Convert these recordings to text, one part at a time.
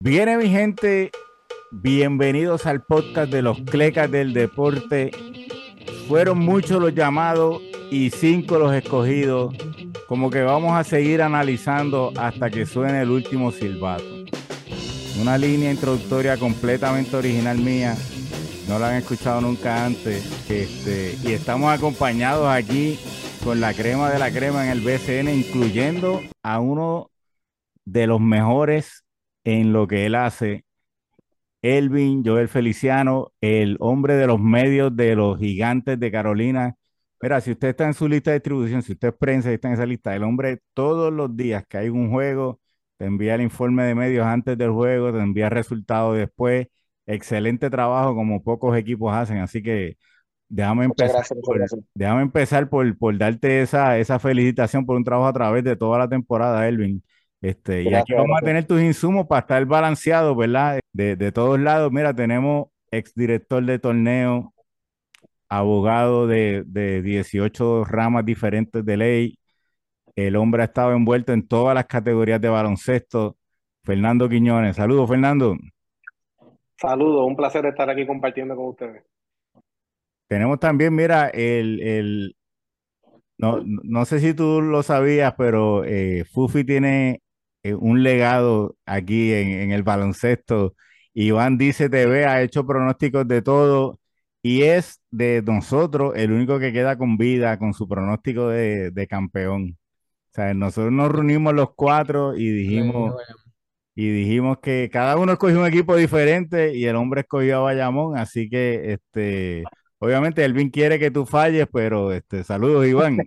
Viene mi gente, bienvenidos al podcast de los Clecas del Deporte. Fueron muchos los llamados y 5 los escogidos. Como que vamos a seguir analizando hasta que suene el último silbato. Una línea introductoria completamente original mía. No la han escuchado nunca antes. Y estamos acompañados aquí con la crema de la crema en el BCN, incluyendo a uno de los mejores en lo que él hace, Elvin Joel Feliciano, el hombre de los medios de los Gigantes de Carolina. Mira, si usted está en su lista de distribución, si usted es prensa y está en esa lista, el hombre todos los días que hay un juego, te envía el informe de medios antes del juego, te envía resultados después. Excelente trabajo como pocos equipos hacen. Así que déjame Muchas empezar gracias, muchas por, gracias. déjame empezar por darte esa felicitación por un trabajo a través de toda la temporada, Elvin. Y aquí Gracias, vamos a gracias. tener tus insumos para estar balanceados, ¿verdad? De todos lados. Mira, tenemos exdirector de torneo, abogado de 18 ramas diferentes de ley. El hombre ha estado envuelto en todas las categorías de baloncesto. Fernando Quiñones. Saludos, Fernando. Saludos, un placer estar aquí compartiendo con ustedes. Tenemos también, mira, no sé si tú lo sabías, pero Fufi tiene un legado aquí en el baloncesto. Iván Dice TV ha hecho pronósticos de todo y es de nosotros el único que queda con vida con su pronóstico de campeón. O sea, nosotros nos reunimos los cuatro y dijimos que cada uno escogió un equipo diferente y el hombre escogió a Bayamón, así que obviamente Elvin quiere que tú falles, pero saludos, Iván.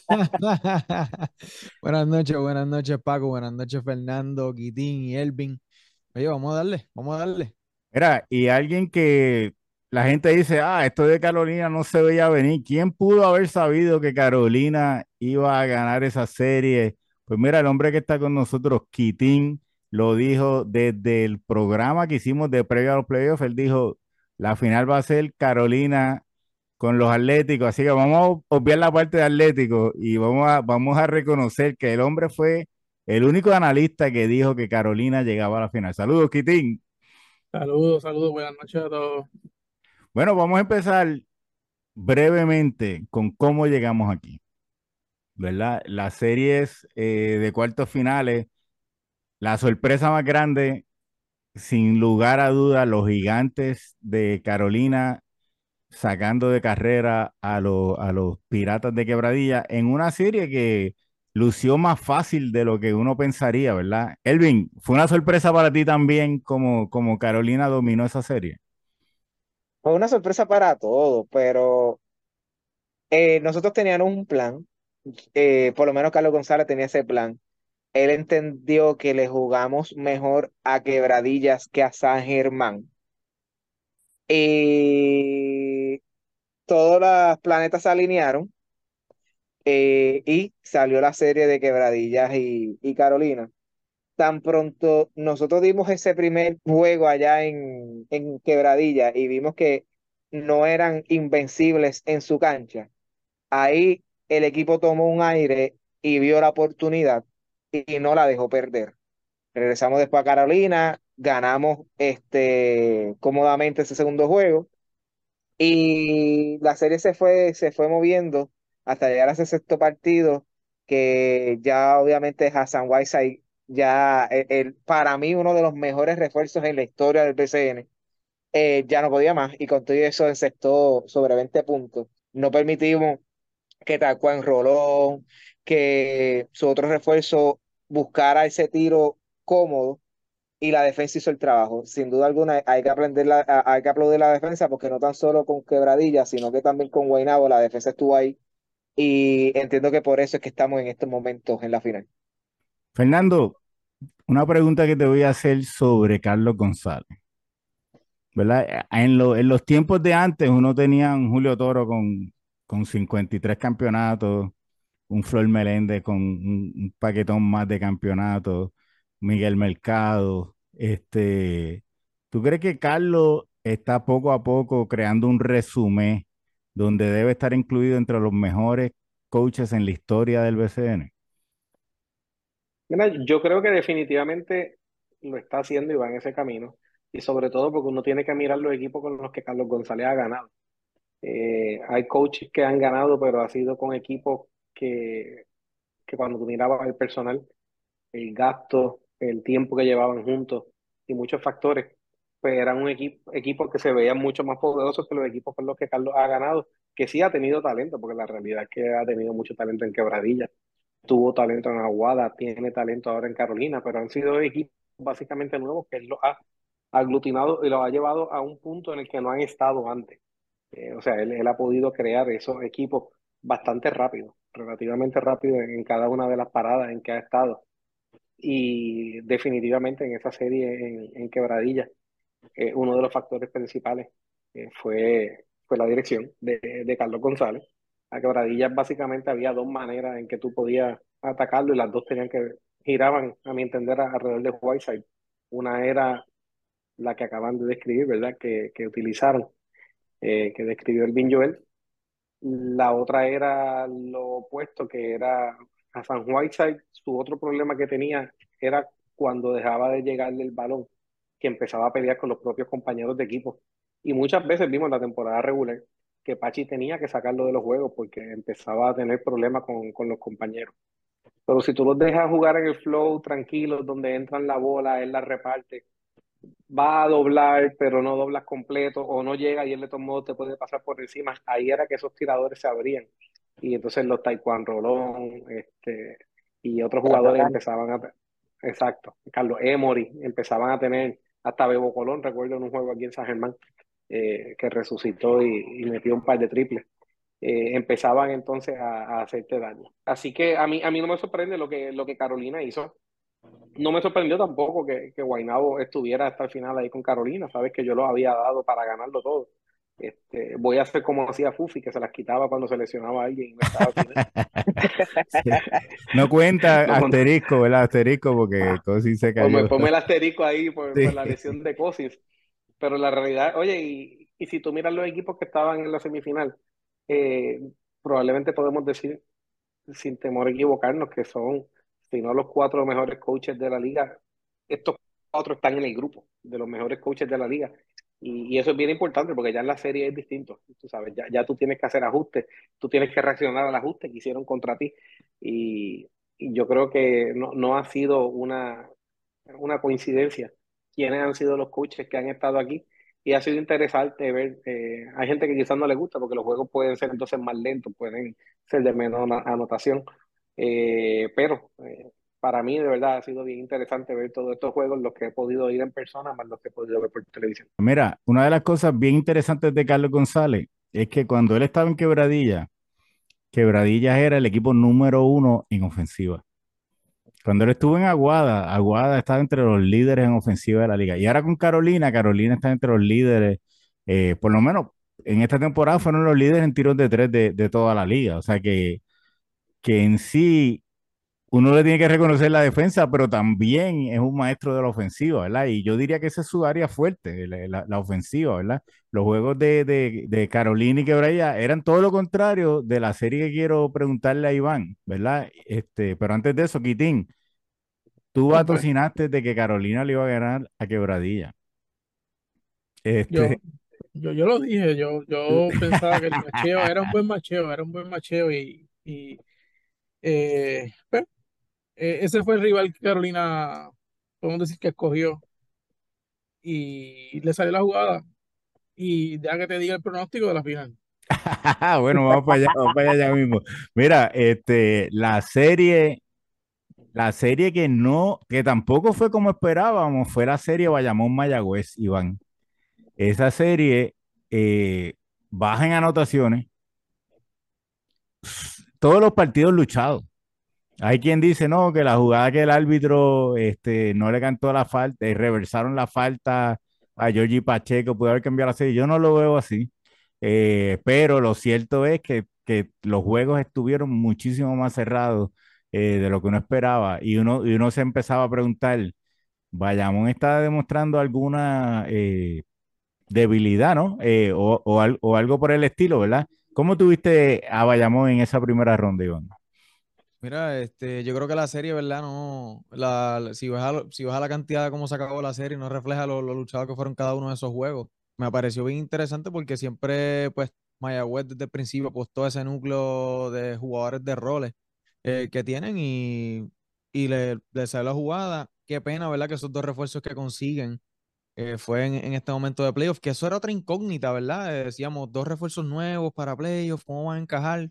Buenas noches Paco, buenas noches Fernando, Quitín y Elvin. Oye, vamos a darle. Mira, y alguien que la gente dice, esto de Carolina no se veía venir. ¿Quién pudo haber sabido que Carolina iba a ganar esa serie? Pues mira, el hombre que está con nosotros, Quitín, lo dijo desde el programa que hicimos de previo a los playoffs. Él dijo, la final va a ser Carolina con los Atléticos. Así que vamos a obviar la parte de Atlético y vamos a reconocer que el hombre fue el único analista que dijo que Carolina llegaba a la final. Saludos, Quitín. Saludos, saludos, buenas noches a todos. Bueno, vamos a empezar brevemente con cómo llegamos aquí, ¿verdad? Las series de cuartos finales, la sorpresa más grande, sin lugar a dudas, los Gigantes de Carolina sacando de carrera a los Piratas de Quebradilla en una serie que lució más fácil de lo que uno pensaría, ¿verdad? Elvin, ¿fue una sorpresa para ti también como Carolina dominó esa serie? Fue una sorpresa para todos, pero nosotros teníamos un plan, por lo menos Carlos González tenía ese plan. Él entendió que le jugamos mejor a Quebradillas que a San Germán. Y todos los planetas se alinearon y salió la serie de Quebradillas y Carolina. Tan pronto nosotros dimos ese primer juego allá en Quebradilla y vimos que no eran invencibles en su cancha, ahí el equipo tomó un aire y vio la oportunidad y no la dejó perder. Regresamos después a Carolina, ganamos cómodamente ese segundo juego y la serie se fue moviendo hasta llegar a ese sexto partido, que ya obviamente Hassan Whiteside, ya para mí uno de los mejores refuerzos en la historia del BCN, ya no podía más y con todo eso encestó sobre 20 puntos. No permitimos que Tacuán Rolón, que su otro refuerzo buscara ese tiro cómodo y la defensa hizo el trabajo. Sin duda alguna hay que hay que aplaudir la defensa, porque no tan solo con Quebradilla, sino que también con Guaynabo la defensa estuvo ahí y entiendo que por eso es que estamos en estos momentos en la final. Fernando, una pregunta que te voy a hacer sobre Carlos González, ¿verdad? En los tiempos de antes uno tenía un Julio Toro con 53 campeonatos, un Flor Meléndez con un paquetón más de campeonatos, Miguel Mercado. ¿Tú crees que Carlos está poco a poco creando un resumen donde debe estar incluido entre los mejores coaches en la historia del BCN? Mira, yo creo que definitivamente lo está haciendo y va en ese camino. Y sobre todo porque uno tiene que mirar los equipos con los que Carlos González ha ganado. Hay coaches que han ganado, pero ha sido con equipos que cuando tú mirabas el personal, el gasto, el tiempo que llevaban juntos y muchos factores, pues eran un equipo que se veían mucho más poderosos que los equipos con los que Carlos ha ganado, que sí ha tenido talento, porque la realidad es que ha tenido mucho talento en Quebradilla, tuvo talento en Aguada, tiene talento ahora en Carolina, pero han sido equipos básicamente nuevos que él los ha aglutinado y los ha llevado a un punto en el que no han estado antes. O sea, él ha podido crear esos equipos bastante rápido, relativamente rápido en cada una de las paradas en que ha estado. Y definitivamente en esa serie en Quebradilla, uno de los factores principales fue la dirección de Carlos González. A Quebradillas básicamente había dos maneras en que tú podías atacarlo y las dos tenían que giraban, a mi entender, alrededor de Whiteside. Una era la que acaban de describir, ¿verdad? Que utilizaron, que describió el Joel. La otra era lo opuesto, que era a San Whiteside. Su otro problema que tenía era cuando dejaba de llegarle el balón, que empezaba a pelear con los propios compañeros de equipo. Y muchas veces vimos en la temporada regular que Pachi tenía que sacarlo de los juegos porque empezaba a tener problemas con los compañeros. Pero si tú los dejas jugar en el flow tranquilo, donde entran la bola, él la reparte, va a doblar, pero no doblas completo, o no llega y él de todos modos te puede pasar por encima. Ahí era que esos tiradores se abrían. Y entonces los Taekwondo Rolón, y otros jugadores empezaban exacto, Carlos Emory, empezaban a tener, hasta Bebo Colón, recuerdo en un juego aquí en San Germán, que resucitó y metió un par de triples. Empezaban entonces a hacerte daño. Así que a mí no me sorprende lo que Carolina hizo. No me sorprendió tampoco que Guaynabo estuviera hasta el final ahí con Carolina. Sabes que yo lo había dado para ganarlo todo. Voy a hacer como hacía Fufi, que se las quitaba cuando seleccionaba a alguien y no estaba al final. Sí. No cuenta No, asterisco, ¿verdad? Asterisco porque Cosi se cayó. ponme el asterisco ahí por la Sí. lesión de Cousins. Pero la realidad, oye, y si tú miras los equipos que estaban en la semifinal, eh, probablemente podemos decir, sin temor a equivocarnos, que son, si no los cuatro mejores coaches de la liga, estos cuatro están en el grupo de los mejores coaches de la liga. Y eso es bien importante porque ya en la serie es distinto. Tú sabes, ya tú tienes que hacer ajustes, tú tienes que reaccionar al ajuste que hicieron contra ti. Y yo creo que no ha sido una coincidencia quiénes han sido los coaches que han estado aquí. Y ha sido interesante ver, hay gente que quizás no le gusta porque los juegos pueden ser entonces más lentos, pueden ser de menor anotación. Pero para mí de verdad ha sido bien interesante ver todos estos juegos, los que he podido ir en persona, más los que he podido ver por televisión. Mira, una de las cosas bien interesantes de Carlos González es que cuando él estaba en Quebradilla, Quebradillas era el equipo número uno en ofensiva. Cuando él estuvo en Aguada, Aguada estaba entre los líderes en ofensiva de la liga. Y ahora con Carolina, Carolina está entre los líderes, por lo menos en esta temporada fueron los líderes en tiros de tres de toda la liga. O sea que en sí uno le tiene que reconocer la defensa, pero también es un maestro de la ofensiva, ¿verdad? Y yo diría que esa es su área fuerte, la ofensiva, ¿verdad? Los juegos de Carolina y Quebradilla eran todo lo contrario de la serie que quiero preguntarle a Iván, ¿verdad? Pero antes de eso, Quitín, tú No, pues, vaticinaste de que Carolina le iba a ganar a Quebradilla. yo, Este, yo lo dije, yo pensaba que el macheo era un buen macheo, era un buen macheo pues, ese fue el rival que Carolina, podemos decir que escogió y le salió la jugada y deja que te diga el pronóstico de la final. bueno, vamos para allá ya mismo. Mira, la serie que no, que tampoco fue como esperábamos, fue la serie Bayamón-Mayagüez, Iván. Esa serie eh, baja en anotaciones, todos los partidos luchados. Hay quien dice, no, que la jugada que el árbitro no le cantó la falta, reversaron la falta a Georgie Pacheco, puede haber cambiado la serie. Yo no lo veo así. Pero lo cierto es que los juegos estuvieron muchísimo más cerrados de lo que uno esperaba. Y uno se empezaba a preguntar, Bayamón está demostrando alguna debilidad, ¿no? O algo por el estilo, ¿verdad? ¿Cómo tuviste a Bayamón en esa primera ronda, Iván? Mira, yo creo que la serie, ¿verdad? No, si vas a la cantidad de cómo se acabó la serie, no refleja lo luchados que fueron cada uno de esos juegos. Me pareció bien interesante porque siempre, pues, Mayagüez desde el principio apostó ese núcleo de jugadores de roles que tienen y le salió la jugada. Qué pena, ¿verdad? Que esos dos refuerzos que consiguen fue en este momento de playoff, que eso era otra incógnita, ¿verdad? Decíamos, dos refuerzos nuevos para playoff, ¿cómo van a encajar?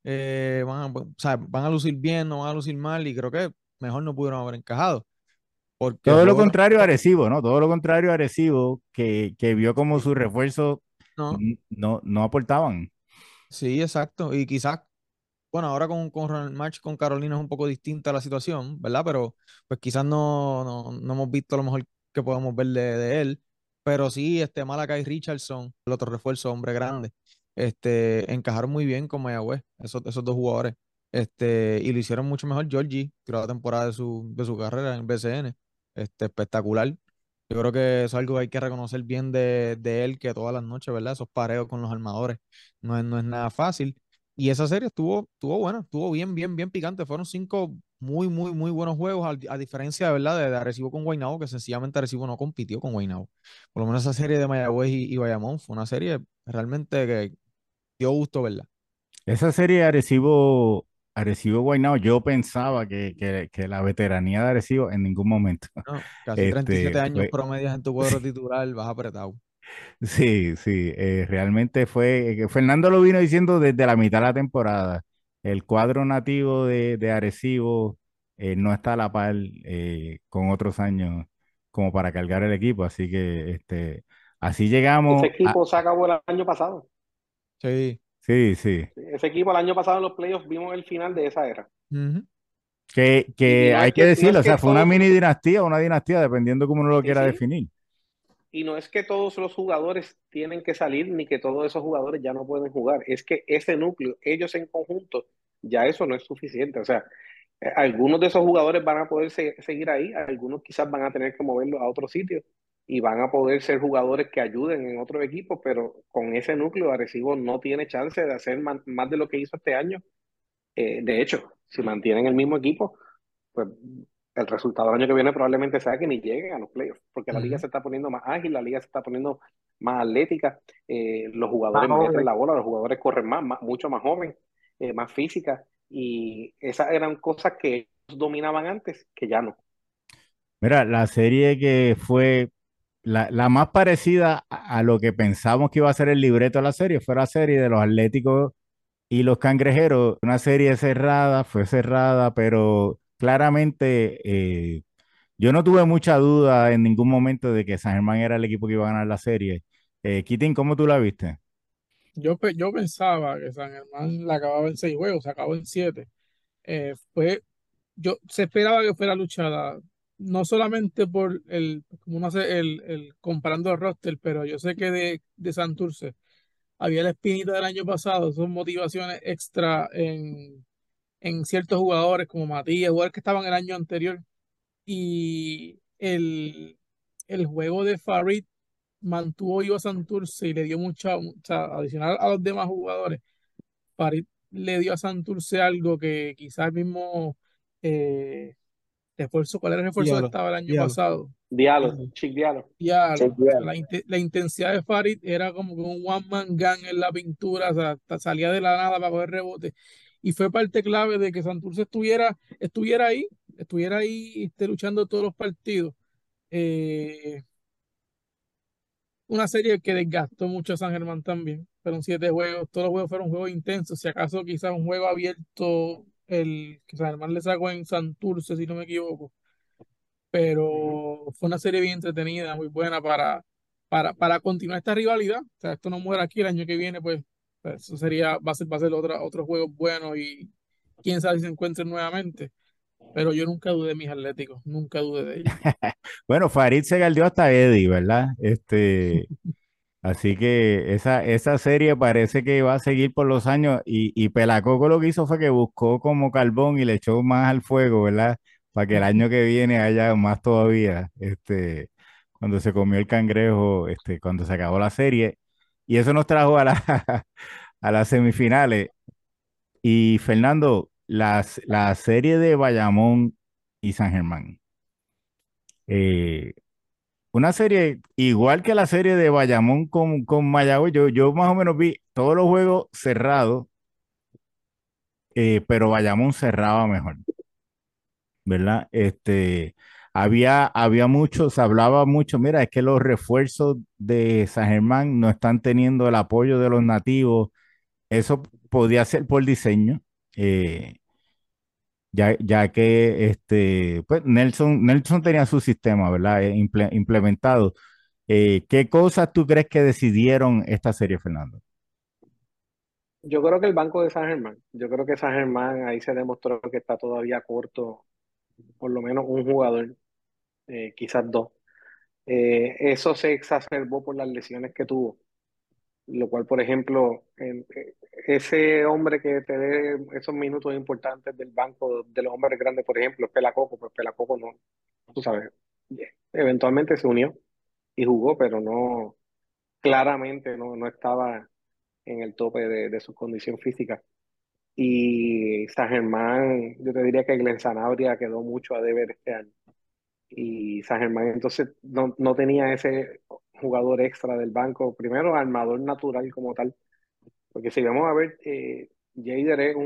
O sea, ¿van a lucir bien, no van a lucir mal? Y creo que mejor no pudieron haber encajado, porque Todo fue lo otra... contrario a Arecibo, ¿no? Todo lo contrario a Arecibo, que vio como sus refuerzos No, no aportaban. sí, exacto. Y quizás bueno, ahora con Ronald March, con Carolina es un poco distinta la situación, ¿verdad? Pero pues quizás no hemos visto lo mejor que podemos ver de él. Pero sí, Malakai Richardson, el otro refuerzo, hombre grande, encajaron muy bien con Mayagüez, esos dos jugadores. Y lo hicieron mucho mejor Georgie, que la temporada de su carrera en BCN. Espectacular. Yo creo que eso es algo que hay que reconocer bien de él, que todas las noches, ¿verdad? Esos pareos con los armadores no es nada fácil. Y esa serie estuvo buena, estuvo bien, bien, bien picante. Fueron 5 muy, muy, muy buenos juegos, a diferencia de verdad de Arecibo con Guaynabo, que sencillamente Arecibo no compitió con Guaynabo. Por lo menos esa serie de Mayagüez y Bayamón fue una serie realmente que dio gusto verla. Esa serie de Arecibo Guaynabo, yo pensaba que la veteranía de Arecibo en ningún momento. ¿No? Casi 37 años Fue, promedias en tu cuadro titular, vas apretado. sí, sí, realmente fue, que Fernando lo vino diciendo desde la mitad de la temporada. El cuadro nativo de Arecibo no está a la par con otros años como para cargar el equipo, así que así Ese llegamos a... equipo se acabó el año pasado. Sí. Sí, sí, Ese equipo el año pasado en los playoffs vimos el final de esa era. Ujú. Y que hay que no decirlo, es o que sea, fue una todos mini los, dinastía, una dinastía, dependiendo cómo uno lo sí, quiera sí, definir. y no es que todos los jugadores tienen que salir ni que todos esos jugadores ya no pueden jugar. Es que ese núcleo, ellos en conjunto, ya eso no es suficiente. O sea, algunos de esos jugadores van a poder seguir ahí, algunos quizás van a tener que moverlos a otro sitio y van a poder ser jugadores que ayuden en otros equipos, pero con ese núcleo Arecibo no tiene chance de hacer más de lo que hizo este año. De hecho, si mantienen el mismo equipo, pues el resultado del año que viene probablemente sea que ni lleguen a los playoffs, porque la liga Ujú. se está poniendo más ágil, la liga se está poniendo más atlética, los Más jugadores meten joven. la bola, los jugadores corren mucho más joven, más física, y esas eran cosas que ellos dominaban antes, que ya no. Mira, la serie que fue la más parecida a lo que pensamos que iba a ser el libreto de la serie fue la serie de los Atléticos y los Cangrejeros. Una serie cerrada, fue cerrada, pero claramente yo no tuve mucha duda en ningún momento de que San Germán era el equipo que iba a ganar la serie. Kitin, ¿cómo tú la viste? Yo pensaba que San Germán la acababa en 6 juegos, se acabó en 7. Se esperaba que fuera luchada, no solamente por como uno hace comparando el roster, pero yo sé que de Santurce había la espinita del año pasado, son motivaciones extra en ciertos jugadores como Matías, jugadores que estaban el año anterior, y el juego de Farid mantuvo vivo a Santurce y le dio mucha, adicional a los demás jugadores. Farid le dio a Santurce algo que quizás el mismo eh, refuerzo, ¿cuál era el refuerzo que Diablo, estaba el año diablo, pasado? Diálogo, diablo. Chic Diálogo. Sí, Diablo. O sea, bien. la intensidad de Farid era como que un one man gun en la pintura, o sea, salía de la nada para coger rebote. Y fue parte clave de que Santurce estuviera ahí luchando todos los partidos. Eh, una serie que desgastó mucho a San Germán también. Fueron 7 juegos, todos los juegos fueron juegos intensos. Si acaso quizás un juego abierto, el que San Germán le sacó en Santurce, si no me equivoco. Ujú. Pero fue una serie bien entretenida, muy buena para continuar esta rivalidad. O sea, esto no muere aquí el año que viene, pues eso va a ser otro juego bueno y quién sabe si se encuentren nuevamente. Pero yo nunca dudé de mis Atléticos, nunca dudé de ellos. Bueno, Farid se galdeó hasta Eddie, ¿verdad? Así que esa serie parece que va a seguir por los años y Pelacoco lo que hizo fue que buscó como carbón y le echó más al fuego, ¿verdad? Para que el año que viene haya más todavía, cuando se comió el cangrejo, cuando se acabó la serie. Y eso nos trajo a a las semifinales. Y Fernando, la serie de Bayamón y San Germán. Eh, una serie igual que la serie de Bayamón con Mayagüez. Yo más o menos vi todos los juegos cerrados, pero Bayamón cerraba mejor, ¿verdad? Había mucho, se hablaba mucho, mira, es que los refuerzos de San Germán no están teniendo el apoyo de los nativos. Eso podía ser por diseño, eh, ya que pues Nelson tenía su sistema, ¿verdad? Implementado. ¿Qué cosas tú crees que decidieron esta serie, Fernando? Yo creo que el banco de San Germán, yo creo que San Germán ahí se demostró que está todavía corto, por lo menos un jugador, quizás dos. Eso se exacerbó por las lesiones que tuvo, lo cual, por ejemplo, ese hombre que te dé esos minutos importantes del banco de los hombres grandes, por ejemplo, es Pelacoco, pues Pelacoco no, tú sabes, eventualmente se unió y jugó, pero no, claramente no estaba en el tope de su condición física. Y San Germán, yo te diría que Glenn Sanabria quedó mucho a deber este año. Y San Germán entonces no tenía ese jugador extra del banco, primero armador natural como tal, porque si vamos a ver, Jader es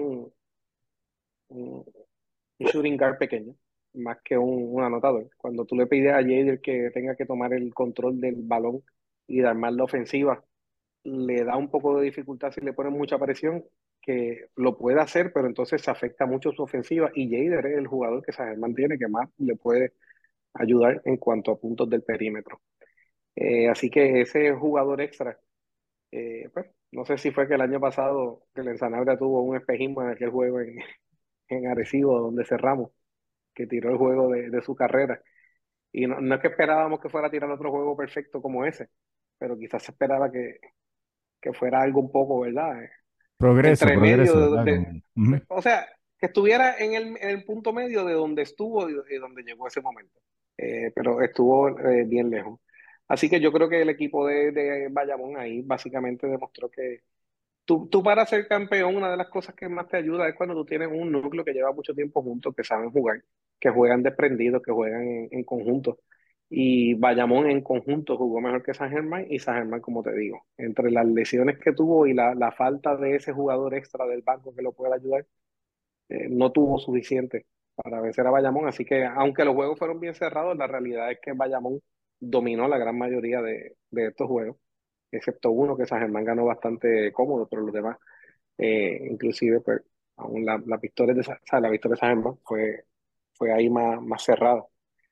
un, un shooting guard pequeño, más que un anotador. Cuando tú le pides a Jader que tenga que tomar el control del balón y de armar la ofensiva, le da un poco de dificultad si le ponen mucha presión, que lo puede hacer, pero entonces se afecta mucho su ofensiva y Jader es el jugador que San Germán tiene que más le puede ayudar en cuanto a puntos del perímetro. Así que ese jugador extra, pues, no sé si fue que el año pasado que el Sanabria tuvo un espejismo en aquel juego en Arecibo, donde cerramos, que tiró el juego de su carrera. Y no es que esperábamos que fuera a tirar otro juego perfecto como ese, pero quizás se esperaba que fuera algo un poco, ¿verdad? Entre Progreso, medio ¿verdad? Ujú. o sea, que estuviera en el punto medio de donde estuvo y donde llegó ese momento. Pero estuvo bien lejos. Así que yo creo que el equipo de Bayamón ahí básicamente demostró que tú para ser campeón, una de las cosas que más te ayuda es cuando tú tienes un núcleo que lleva mucho tiempo juntos, que saben jugar, que juegan desprendidos, que juegan en conjunto. Y Bayamón en conjunto jugó mejor que San Germán y San Germán, como te digo, entre las lesiones que tuvo y la falta de ese jugador extra del banco que lo pueda ayudar, no tuvo suficiente para vencer a Bayamón. Así que aunque los juegos fueron bien cerrados, la realidad es que Bayamón dominó la gran mayoría de estos juegos, excepto uno que San Germán ganó bastante cómodo, pero los demás, inclusive, pues, aún la victoria o sea, la victoria de San Germán fue ahí más cerrada.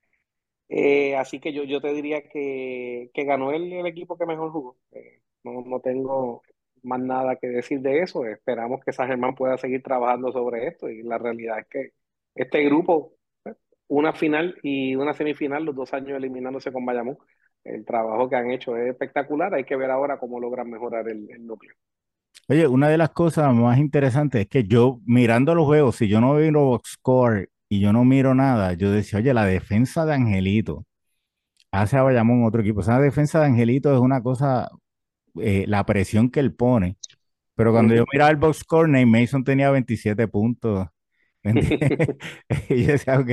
Así que yo te diría que ganó el equipo que mejor jugó. No tengo más nada que decir de eso. Esperamos que San Germán pueda seguir trabajando sobre esto y la realidad es que este grupo, una final y una semifinal, los 2 años eliminándose con Bayamón, el trabajo que han hecho es espectacular. Hay que ver ahora cómo logran mejorar el núcleo. Oye, una de las cosas más interesantes es que yo mirando los juegos, si yo no miro box score y yo no miro nada, yo decía, oye, la defensa de Angelito hace a Bayamón otro equipo. Esa defensa de Angelito es una cosa, la presión que él pone. Pero cuando yo Ujú. miraba el box score, Nate Mason tenía 27 puntos. ¿Me entiendes? Y yo decía, ok,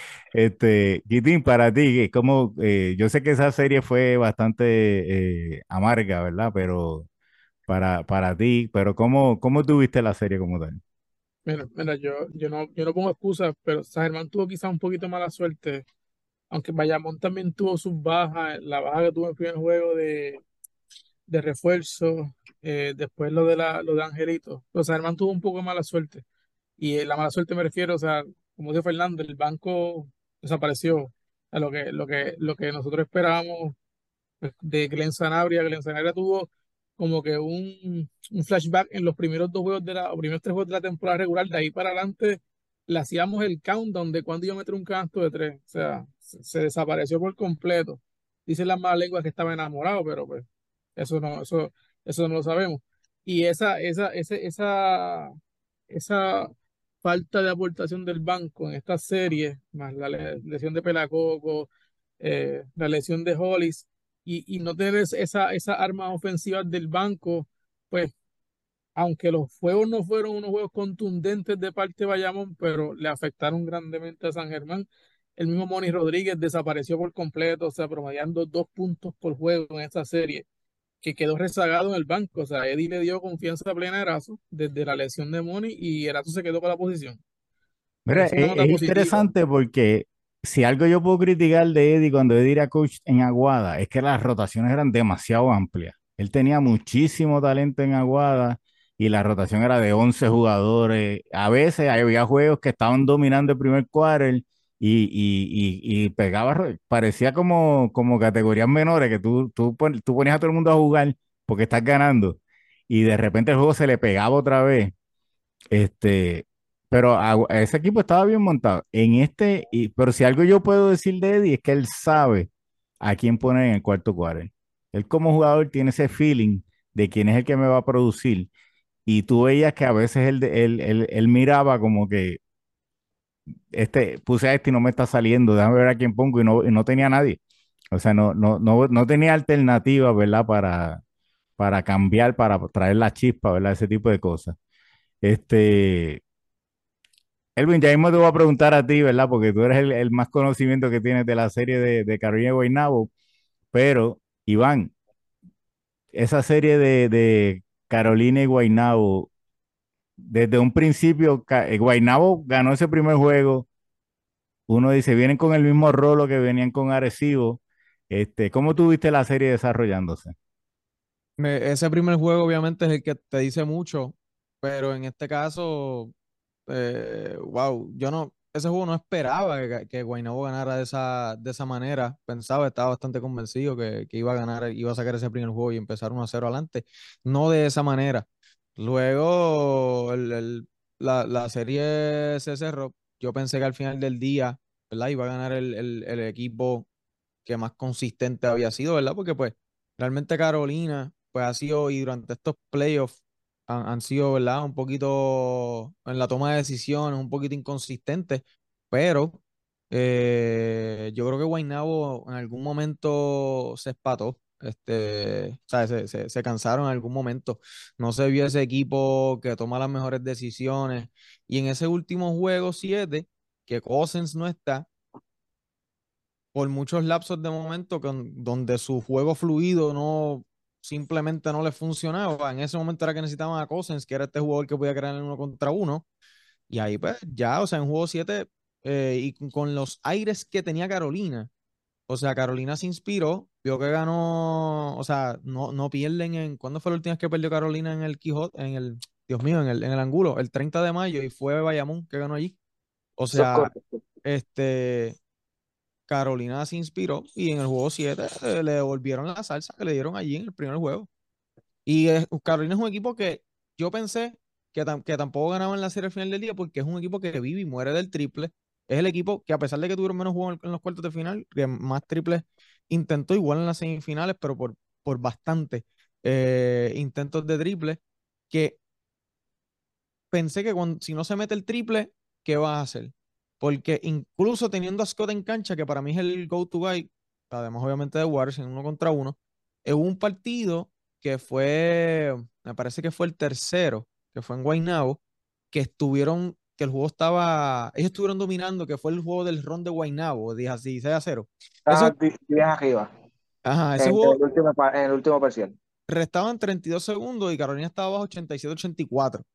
Gitín, para ti, como, yo sé que esa serie fue bastante amarga, ¿verdad? Pero para ti, pero ¿cómo tuviste la serie como tal? Mira, yo no pongo excusas, pero San Germán tuvo quizás un poquito mala suerte, aunque Bayamón también tuvo sus bajas, la baja que tuvo en el primer juego de refuerzo, después lo de Angelito. Pero San Germán tuvo un poco de mala suerte. Y la mala suerte me refiero, o sea, como dijo Fernando, el banco desapareció. A lo que nosotros esperábamos pues, de Glenn Sanabria. Glenn Sanabria tuvo como que un flashback en los primeros dos juegos los primeros tres juegos de la temporada regular. De ahí para adelante le hacíamos el countdown de cuándo iba a meter un canasto de tres. O sea, se desapareció por completo. Dicen las malas lenguas que estaba enamorado, pero pues eso no lo sabemos. Y esa falta de aportación del banco en esta serie, más la lesión de Pelacoco, la lesión de Hollis, y no tener esa arma ofensiva del banco, pues aunque los juegos no fueron unos juegos contundentes de parte de Bayamón, pero le afectaron grandemente a San Germán. El mismo Moni Rodríguez desapareció por completo, o sea, promediando 2 puntos por juego en esta serie, que quedó rezagado en el banco. O sea, Eddie le dio confianza plena a Erazo desde la lesión de Moni y Erazo se quedó con la posición. Mira, Eso es una nota es positiva. interesante porque si algo yo puedo criticar de Eddie cuando Eddie era coach en Aguada, es que las rotaciones eran demasiado amplias. Él tenía muchísimo talento en Aguada y la rotación era de 11 jugadores. A veces había juegos que estaban dominando el primer quarter y pegaba, parecía como categorías menores, que tú ponías a todo el mundo a jugar porque estás ganando y de repente el juego se le pegaba otra vez. Este, pero a ese equipo estaba bien montado. Pero si algo yo puedo decir de Eddie es que él sabe a quién poner en el cuarto cuadro. Él como jugador tiene ese feeling de quién es el que me va a producir. Y tú veías que a veces él miraba como que puse a este y no me está saliendo, déjame ver a quién pongo y no tenía nadie. O sea, no tenía alternativa, ¿verdad? Para cambiar, para traer la chispa, ¿verdad? Ese tipo de cosas. Este, Elvin, ya mismo te voy a preguntar a ti, ¿verdad? Porque tú eres el más conocimiento que tienes de la serie de Carolina y Guaynabo. Pero, Iván, esa serie de Carolina y Guaynabo, desde un principio, Guaynabo ganó ese primer juego. Uno dice, vienen con el mismo rolo que venían con Arecibo. ¿Cómo tuviste la serie desarrollándose? Ese primer juego obviamente es el que te dice mucho, pero en este caso, wow, ese juego no esperaba que Guaynabo ganara de esa manera. Estaba bastante convencido que iba a ganar, iba a sacar ese primer juego y empezar 1-0 adelante. No de esa manera. Luego la serie se cerró. Yo pensé que al final del día, ¿verdad? Iba a ganar el equipo que más consistente había sido, ¿verdad? Porque pues realmente Carolina, pues ha sido, y durante estos playoffs han sido, ¿verdad? Un poquito en la toma de decisiones, un poquito inconsistentes, pero yo creo que Guaynabo en algún momento se espató. O sea, se cansaron en algún momento. No se vio ese equipo que toma las mejores decisiones. Y en ese último juego 7 que Cousins no está, por muchos lapsos de momento donde su juego fluido simplemente no le funcionaba. En ese momento era que necesitaban a Cousins, que era este jugador que podía crear en 1 contra 1. Y ahí pues ya, o sea, en juego 7 y con los aires que tenía Carolina. O sea, Carolina se inspiró, vio que ganó, o sea, no pierden ¿cuándo fue la última vez que perdió Carolina en el Quijote, Dios mío, en el Angulo? El 30 de mayo y fue Bayamón que ganó allí. O Eso es sea, correcto. este, Carolina se inspiró y en el juego 7 le devolvieron la salsa que le dieron allí en el primer juego. Y Carolina es un equipo que yo pensé que tampoco ganaba en la serie al final del día porque es un equipo que vive y muere del triple. Es el equipo que a pesar de que tuvieron menos juegos en los cuartos de final, que más triples intentó igual en las semifinales, pero por bastante intentos de triple, que pensé que si no se mete el triple, ¿qué vas a hacer? Porque incluso teniendo a Scott en cancha, que para mí es el go-to guy, además obviamente de Warriors en 1 contra 1, hubo un partido que me parece que fue el tercero, que fue en Guaynabo, que el juego ellos estuvieron dominando, que fue el juego del ron de Guaynabo, 16-0. Ese, Está 10 arriba ajá, ese en juego en el último parcial. restaban 32 segundos y Carolina estaba bajo 87-84.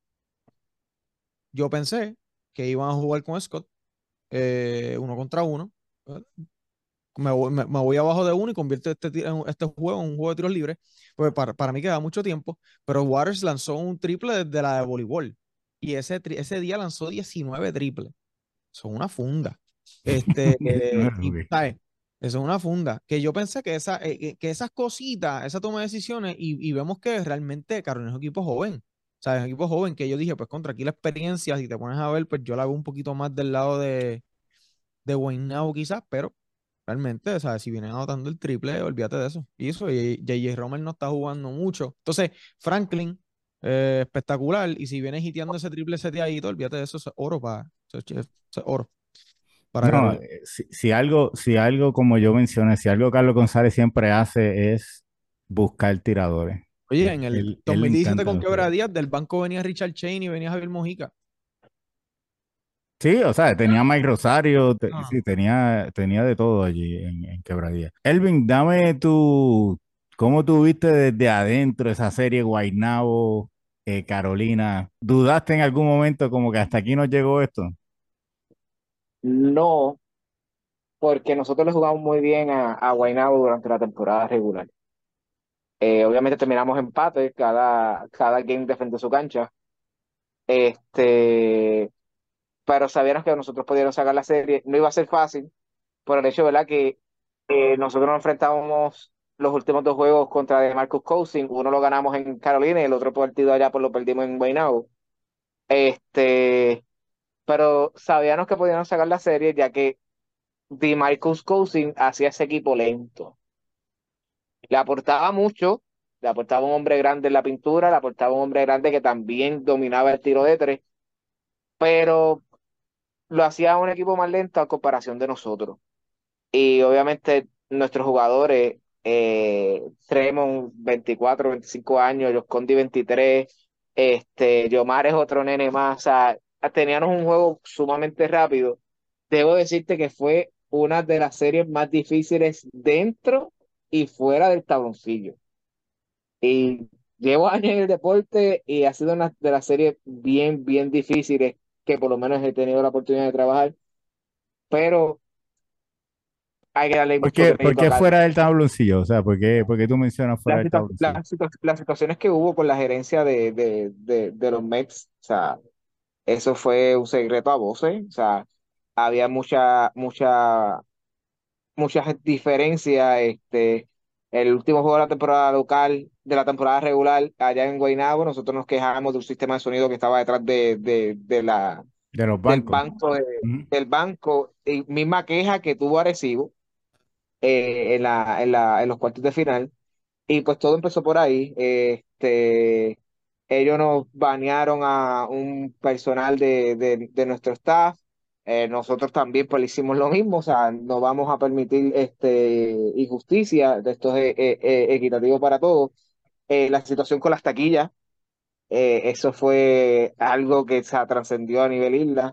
Yo pensé que iban a jugar con Scott 1 contra 1. ¿Verdad? Me voy abajo de uno y convierto este juego en un juego de tiros libres. Pues para mí queda mucho tiempo. Pero Waters lanzó un triple desde la de voleibol. Y ese día lanzó 19 triples. Son una funda. Y, ¿sabes? Eso es una funda. Que yo pensé que esas cositas, esa toma de decisiones, y vemos que realmente Carolina es un equipo joven. ¿Sabes? Un equipo joven que yo dije, pues contra aquí la experiencia, si te pones a ver, pues yo la hago un poquito más del lado de Guaynabo quizás, pero realmente, o sea, si vienen anotando el triple, olvídate de eso. Y eso, y J.J. Romer no está jugando mucho. Entonces, Franklin, espectacular. Y si vienes hiteando ese triple seteadito, olvídate de eso, eso es oro eso es oro para No, Carolina. si algo como yo mencioné, si algo Carlos González siempre hace es buscar tiradores. Oye, en el Él le 2017 encanta con los playoffs. Quebradías, del banco venía Richard Cheney y venía Javier Mojica. Sí, o sea, tenía Mike Rosario, No, sí, tenía de todo allí en Quebradía. Elvin, dame ¿cómo tú viste desde adentro esa serie Guaynabo, Carolina? ¿Dudaste en algún momento como que hasta aquí nos llegó esto? No, porque nosotros le jugamos muy bien a Guaynabo durante la temporada regular. Obviamente terminamos empate, cada game defendió su cancha. Este, pero sabíamos que nosotros podíamos sacar la serie. No iba a ser fácil por el hecho, ¿verdad? Que nosotros nos enfrentábamos los últimos dos juegos contra DeMarcus Cousins. Uno lo ganamos en Carolina y el otro partido allá pues lo perdimos en Guaynabo. Este, pero sabíamos que podíamos sacar la serie ya que DeMarcus Cousins hacía ese equipo lento. Le aportaba mucho, le aportaba un hombre grande en la pintura, le aportaba un hombre grande que también dominaba el tiro de tres, pero lo hacía un equipo más lento a comparación de nosotros. Y obviamente nuestros jugadores, Tremont 24, 25 años, Joscondi 23, Yomar es otro nene más, o sea, teníamos un juego sumamente rápido. Debo decirte que fue una de las series más difíciles dentro y fuera del tabloncillo. Y llevo años en el deporte y ha sido una de las series bien, bien difíciles que por lo menos he tenido la oportunidad de trabajar, pero hay que darle mucho Por crédito a qué cada. fuera del tabloncillo? O sea, ¿por qué tú mencionas fuera del tabloncillo? Las situaciones que hubo con la gerencia de los Mets, o sea, eso fue un secreto a voces, o sea, había muchas diferencias, el último juego de la temporada local, de la temporada regular, allá en Guaynabo, nosotros nos quejábamos de un sistema de sonido que estaba detrás De los del bancos. banco, Ujú. del banco, y misma queja que tuvo Arecibo en los cuartos de final. Y pues todo empezó por ahí. Ellos nos banearon a un personal de nuestro staff. Nosotros también pues le hicimos lo mismo. O sea, no vamos a permitir injusticia. Esto es equitativo para todos. La situación con las taquillas, eso fue algo que se trascendió a nivel isla.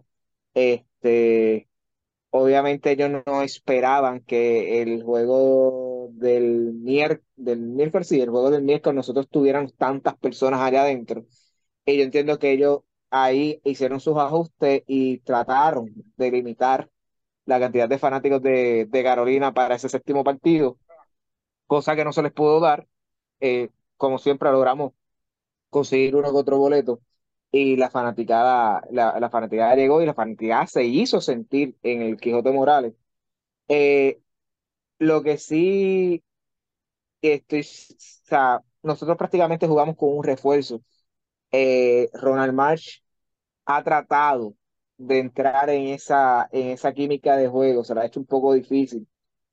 Este, Obviamente ellos no esperaban que el juego del miércoles, sí, el juego del miércoles nosotros tuviéramos tantas personas allá adentro. Y yo entiendo que ellos ahí hicieron sus ajustes y trataron de limitar la cantidad de fanáticos de Carolina para ese séptimo partido, cosa que no se les pudo dar. Como siempre logramos conseguir uno que otro boleto y la fanaticada llegó y la fanaticada se hizo sentir en el Quijote Morales. Eh, lo que sí o sea, nosotros prácticamente jugamos con un refuerzo. Ronald Marsh ha tratado de entrar en esa química de juego, se la ha hecho un poco difícil,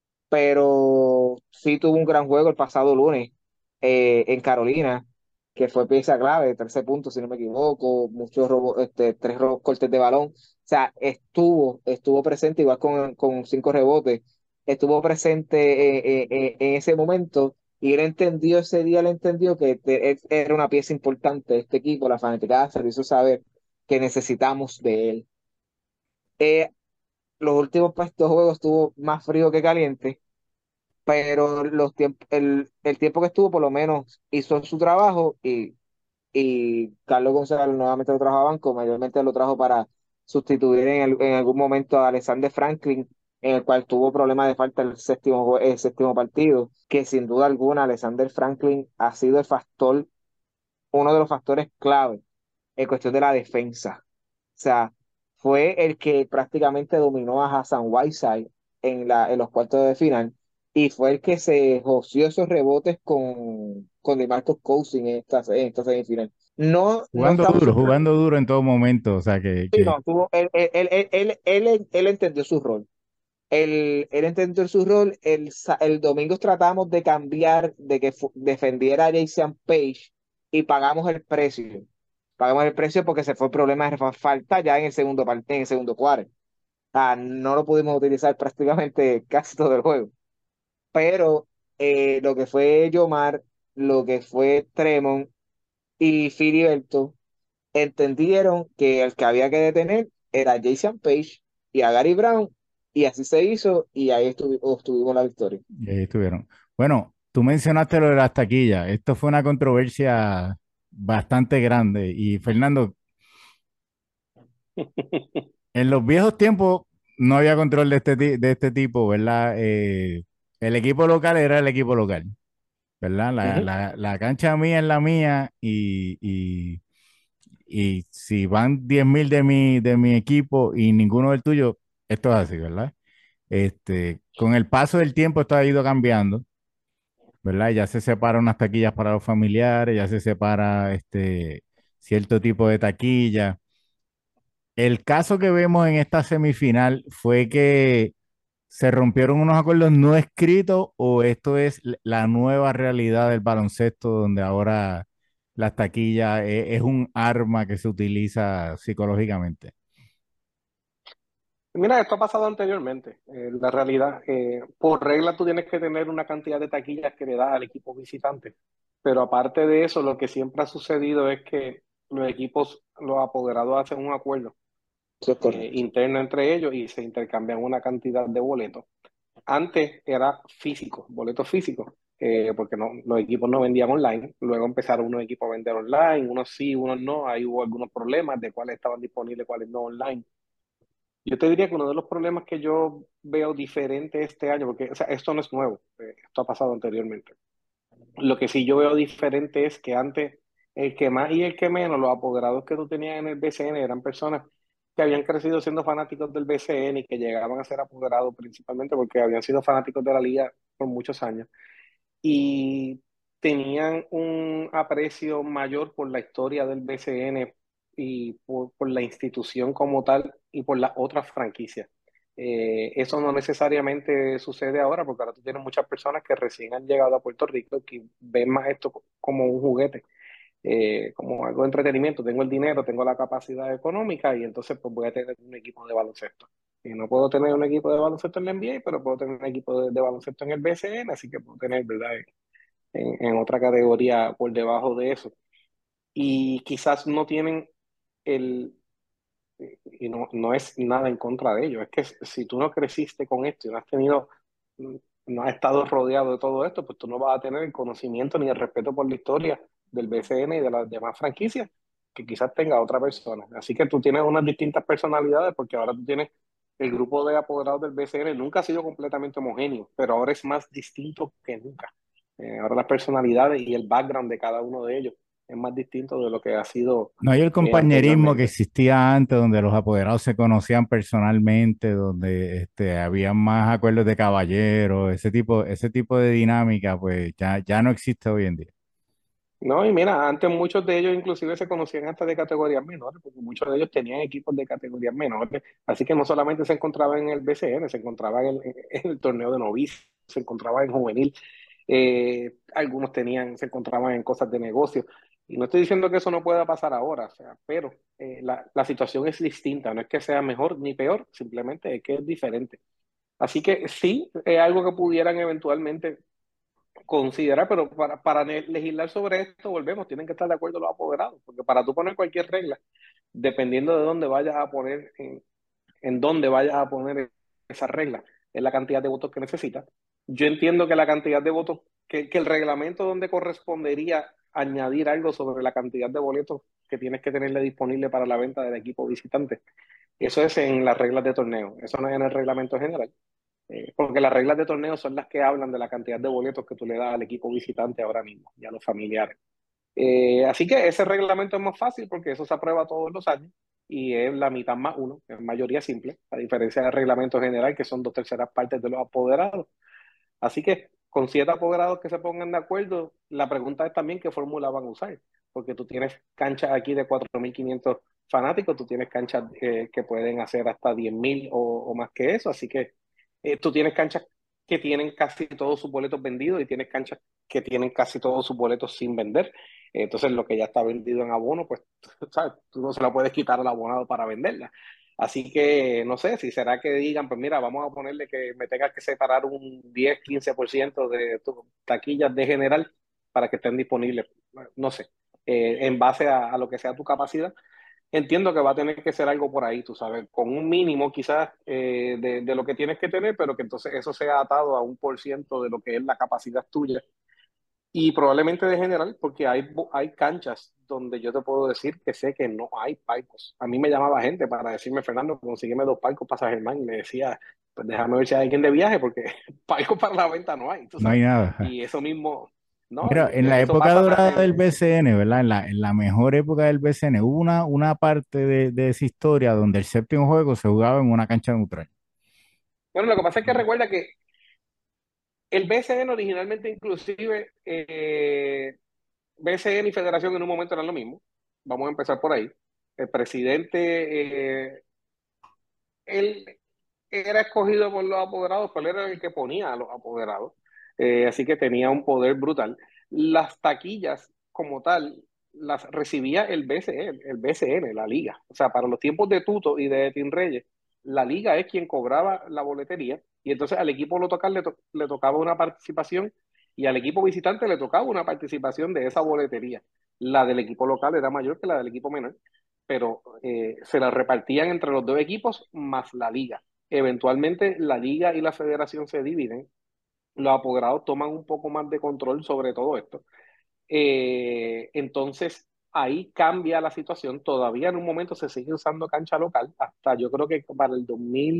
pero sí tuvo un gran juego el pasado lunes en Carolina, que fue pieza clave, 13 puntos, si no me equivoco, muchos robos, tres cortes de balón. O sea, estuvo presente, igual con 5 rebotes, estuvo presente en ese momento. Y ese día él entendió que él era una pieza importante de este equipo, la fanaticada se lo hizo saber que necesitamos de él. Eh, los últimos pues, 2 juegos estuvo más frío que caliente, pero el tiempo que estuvo por lo menos hizo su trabajo y Carlos González nuevamente lo trajo a banco, mayormente lo trajo para sustituir en algún momento a Alexander Franklin, en el cual tuvo problemas de falta el séptimo partido, que sin duda alguna Alexander Franklin ha sido uno de los factores clave en cuestión de la defensa. O sea, fue el que prácticamente dominó a Hassan Whiteside en los cuartos de final y fue el que se joció esos rebotes con DeMarcus Cousins en esta semifinal. No, no estamos Jugando duro en todo momento. O sea, sí, no, él entendió su rol. Él entendió su rol. El domingo tratamos de cambiar, de que defendiera a Jason Page y pagamos el precio. Pagamos el precio porque se fue el problema de falta ya en el segundo cuarto. No lo pudimos utilizar prácticamente casi todo el juego. Pero lo que fue Yomar lo que fue Tremont y Filiberto, entendieron que el que había que detener era Jason Page y a Gary Brown, y así se hizo, y ahí obtuvimos la victoria. Y ahí estuvieron. Bueno, tú mencionaste lo de las taquillas. Esto fue una controversia bastante grande. Y Fernando, en los viejos tiempos no había control de este tipo, ¿verdad? El equipo local era el equipo local, ¿verdad? Ujú. La cancha mía es la mía y si van 10.000 de mi equipo y ninguno del tuyo, esto es así, ¿verdad? Con el paso del tiempo esto ha ido cambiando, ¿verdad? Ya se separan unas taquillas para los familiares, ya se separa cierto tipo de taquilla. El caso que vemos en esta semifinal fue que se rompieron unos acuerdos no escritos o esto es la nueva realidad del baloncesto donde ahora las taquillas es un arma que se utiliza psicológicamente. Mira, esto ha pasado anteriormente. La realidad, por regla tú tienes que tener una cantidad de taquillas que le das al equipo visitante. Pero aparte de eso, lo que siempre ha sucedido es que los equipos, los apoderados hacen un acuerdo Eso es correcto. interno entre ellos y se intercambian una cantidad de boletos. Antes era físico, boletos físicos, porque los equipos no vendían online. Luego empezaron unos equipos a vender online, unos sí, unos no. Ahí hubo algunos problemas de cuáles estaban disponibles, cuáles no online. Yo te diría que uno de los problemas que yo veo diferente este año, porque o sea, esto no es nuevo, esto ha pasado anteriormente. Lo que sí yo veo diferente es que antes el que más y el que menos, los apoderados que tú tenías en el BCN eran personas que habían crecido siendo fanáticos del BCN y que llegaban a ser apoderados principalmente porque habían sido fanáticos de la liga por muchos años y tenían un aprecio mayor por la historia del BCN y por la institución como tal y por las otras franquicias. Eso no necesariamente sucede ahora, porque ahora tú tienes muchas personas que recién han llegado a Puerto Rico que ven más esto como un juguete, como algo de entretenimiento. Tengo el dinero, tengo la capacidad económica y entonces pues voy a tener un equipo de baloncesto. Y no puedo tener un equipo de baloncesto en la NBA, pero puedo tener un equipo de baloncesto en el BCN, así que puedo tener, ¿verdad? En otra categoría por debajo de eso. Y quizás no tienen el, y no es nada en contra de ellos, es que si tú no creciste con esto y no has tenido, no has estado rodeado de todo esto, pues tú no vas a tener el conocimiento ni el respeto por la historia del BCN y de las demás franquicias que quizás tenga otra persona. Así que tú tienes unas distintas personalidades porque ahora tú tienes el grupo de apoderados del BCN, nunca ha sido completamente homogéneo, pero ahora es más distinto que nunca. Ahora las personalidades y el background de cada uno de ellos es más distinto de lo que ha sido No hay el compañerismo que anteriormente. existía antes, donde los apoderados se conocían personalmente, donde había más acuerdos de caballeros, ese tipo de dinámica, pues ya no existe hoy en día. No, y mira, antes muchos de ellos inclusive se conocían hasta de categorías menores, porque muchos de ellos tenían equipos de categorías menores, así que no solamente se encontraban en el BCN, se encontraban en el torneo de novicios, se encontraban en juvenil, algunos tenían, se encontraban en cosas de negocio, y no estoy diciendo que eso no pueda pasar ahora, o sea, pero la situación es distinta, no es que sea mejor ni peor, simplemente es que es diferente. Así que sí, es algo que pudieran eventualmente considerar, pero para legislar sobre esto, volvemos, tienen que estar de acuerdo los apoderados, porque para tú poner cualquier regla, dependiendo de dónde vayas a poner, en dónde vayas a poner esa regla, es la cantidad de votos que necesitas. Yo entiendo que la cantidad de votos, que el reglamento donde correspondería añadir algo sobre la cantidad de boletos que tienes que tenerle disponible para la venta del equipo visitante, eso es en las reglas de torneo, eso no es en el reglamento general. Porque las reglas de torneo son las que hablan de la cantidad de boletos que tú le das al equipo visitante ahora mismo y a los familiares. Así que ese reglamento es más fácil porque eso se aprueba todos los años y es la mitad más uno, es mayoría simple, a diferencia del reglamento general que son dos terceras partes de los apoderados. Así que con 7 apoderados que se pongan de acuerdo, la pregunta es también qué fórmula van a usar, porque tú tienes canchas aquí de 4.500 fanáticos, tú tienes canchas que pueden hacer hasta 10.000 o más que eso, así que tú tienes canchas que tienen casi todos sus boletos vendidos y tienes canchas que tienen casi todos sus boletos sin vender. Entonces lo que ya está vendido en abono, pues, ¿sabes? Tú no se lo puedes quitar al abonado para venderla. Así que no sé si será que digan, pues mira, vamos a ponerle que me tengas que separar un 10-15% de tus taquillas de general para que estén disponibles, no sé, en base a lo que sea tu capacidad. Entiendo que va a tener que ser algo por ahí, tú sabes, con un mínimo quizás de lo que tienes que tener, pero que entonces eso sea atado a 1% de lo que es la capacidad tuya. Y probablemente de general, porque hay canchas donde yo te puedo decir que sé que no hay palcos. A mí me llamaba gente para decirme, Fernando, consígueme 2 palcos para San Germán. Y me decía, pues déjame ver si hay alguien de viaje, porque palcos para la venta no hay, tú No hay sabes. nada. Y eso mismo, ¿no? Mira, en la Eso época pasa dorada del BCN, ¿verdad? En la mejor época del BCN, hubo una parte de esa historia donde el séptimo juego se jugaba en una cancha neutral. Bueno, lo que pasa es que recuerda que el BCN originalmente inclusive, BCN y Federación en un momento eran lo mismo. Vamos a empezar por ahí. El presidente, él era escogido por los apoderados, pero él era el que ponía a los apoderados. Así que tenía un poder brutal. Las taquillas, como tal, las recibía el BCN, la liga. O sea, para los tiempos de Tuto y de Tim Reyes, la liga es quien cobraba la boletería y entonces al equipo local le tocaba una participación y al equipo visitante le tocaba una participación de esa boletería. La del equipo local era mayor que la del equipo menor, pero se la repartían entre los dos equipos más la liga. Eventualmente la liga y la federación se dividen, los apoderados toman un poco más de control sobre todo esto. Entonces ahí cambia la situación, todavía en un momento se sigue usando cancha local, hasta yo creo que para el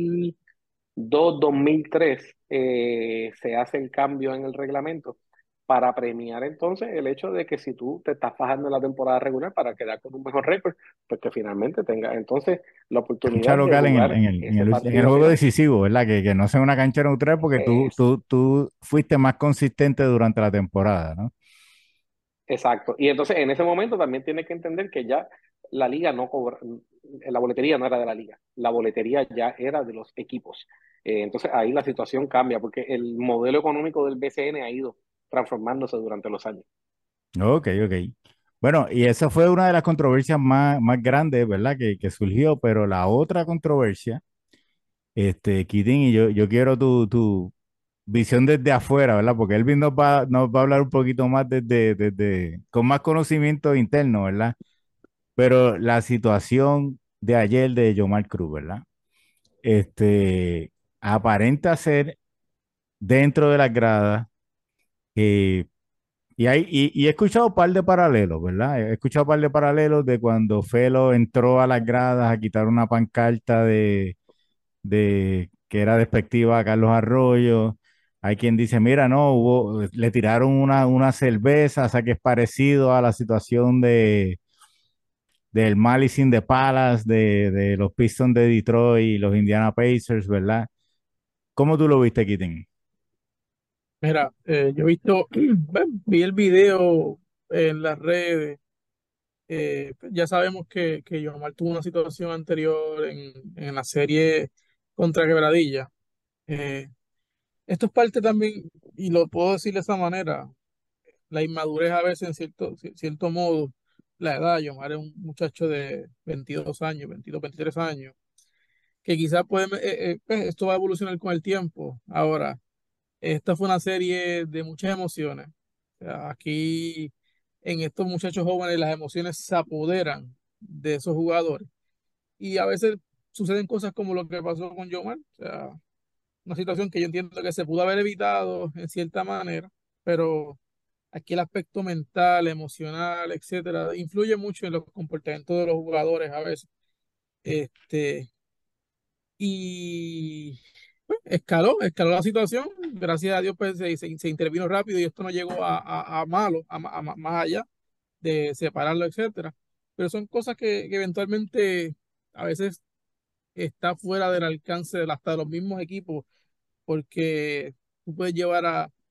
2002, 2003 se hace el cambio en el reglamento para premiar entonces el hecho de que si tú te estás fajando en la temporada regular para quedar con un mejor récord, pues que finalmente tengas entonces la Cancha oportunidad de local jugar en ese el partido juego final. decisivo, ¿verdad? Que no sea una cancha neutral porque Es, tú fuiste más consistente durante la temporada, ¿no? exacto. Y entonces en ese momento también tienes que entender que ya la liga no cobra, la boletería no era de la liga, la boletería ya era de los equipos. Entonces ahí la situación cambia porque el modelo económico del BCN ha ido transformándose durante los años. Ok, ok. Bueno, y esa fue una de las controversias más grandes, ¿verdad? Que surgió, pero la otra controversia, Kitin, y yo quiero tu visión desde afuera, ¿verdad? Porque Elvin nos va a hablar un poquito más con más conocimiento interno, ¿verdad? Pero la situación de ayer de Yomar Cruz, ¿verdad? Este, aparenta ser dentro de las gradas, eh, y he escuchado un par de paralelos, ¿verdad? He escuchado un par de paralelos de cuando Felo entró a las gradas a quitar una pancarta de que era despectiva a Carlos Arroyo. Hay quien dice, mira, no, le tiraron una cerveza, o sea que es parecido a la situación del Malice in the Palace, de los Pistons de Detroit y los Indiana Pacers, ¿verdad? ¿Cómo tú lo viste, Kitten? Mira, yo he visto, bueno, vi el video en las redes. Ya sabemos que Yomar tuvo una situación anterior en la serie contra Quebradilla. Eh, Esto es parte también, y lo puedo decir de esa manera, la inmadurez a veces en cierto modo, la edad. Yomar es un muchacho de 22 años, 22, 23 años, que quizás pues, esto va a evolucionar con el tiempo. Ahora, esta fue una serie de muchas emociones. O sea, aquí en estos muchachos jóvenes las emociones se apoderan de esos jugadores y a veces suceden cosas como lo que pasó con Yomar. O sea, una situación que yo entiendo que se pudo haber evitado en cierta manera, pero aquí el aspecto mental, emocional, etcétera, influye mucho en los comportamientos de los jugadores a veces. Este, y escaló la situación. Gracias a Dios, pues se intervino rápido y esto no llegó a malo, más allá de separarlo, etcétera. Pero son cosas que eventualmente a veces está fuera del alcance hasta de los mismos equipos, porque tú puedes llevar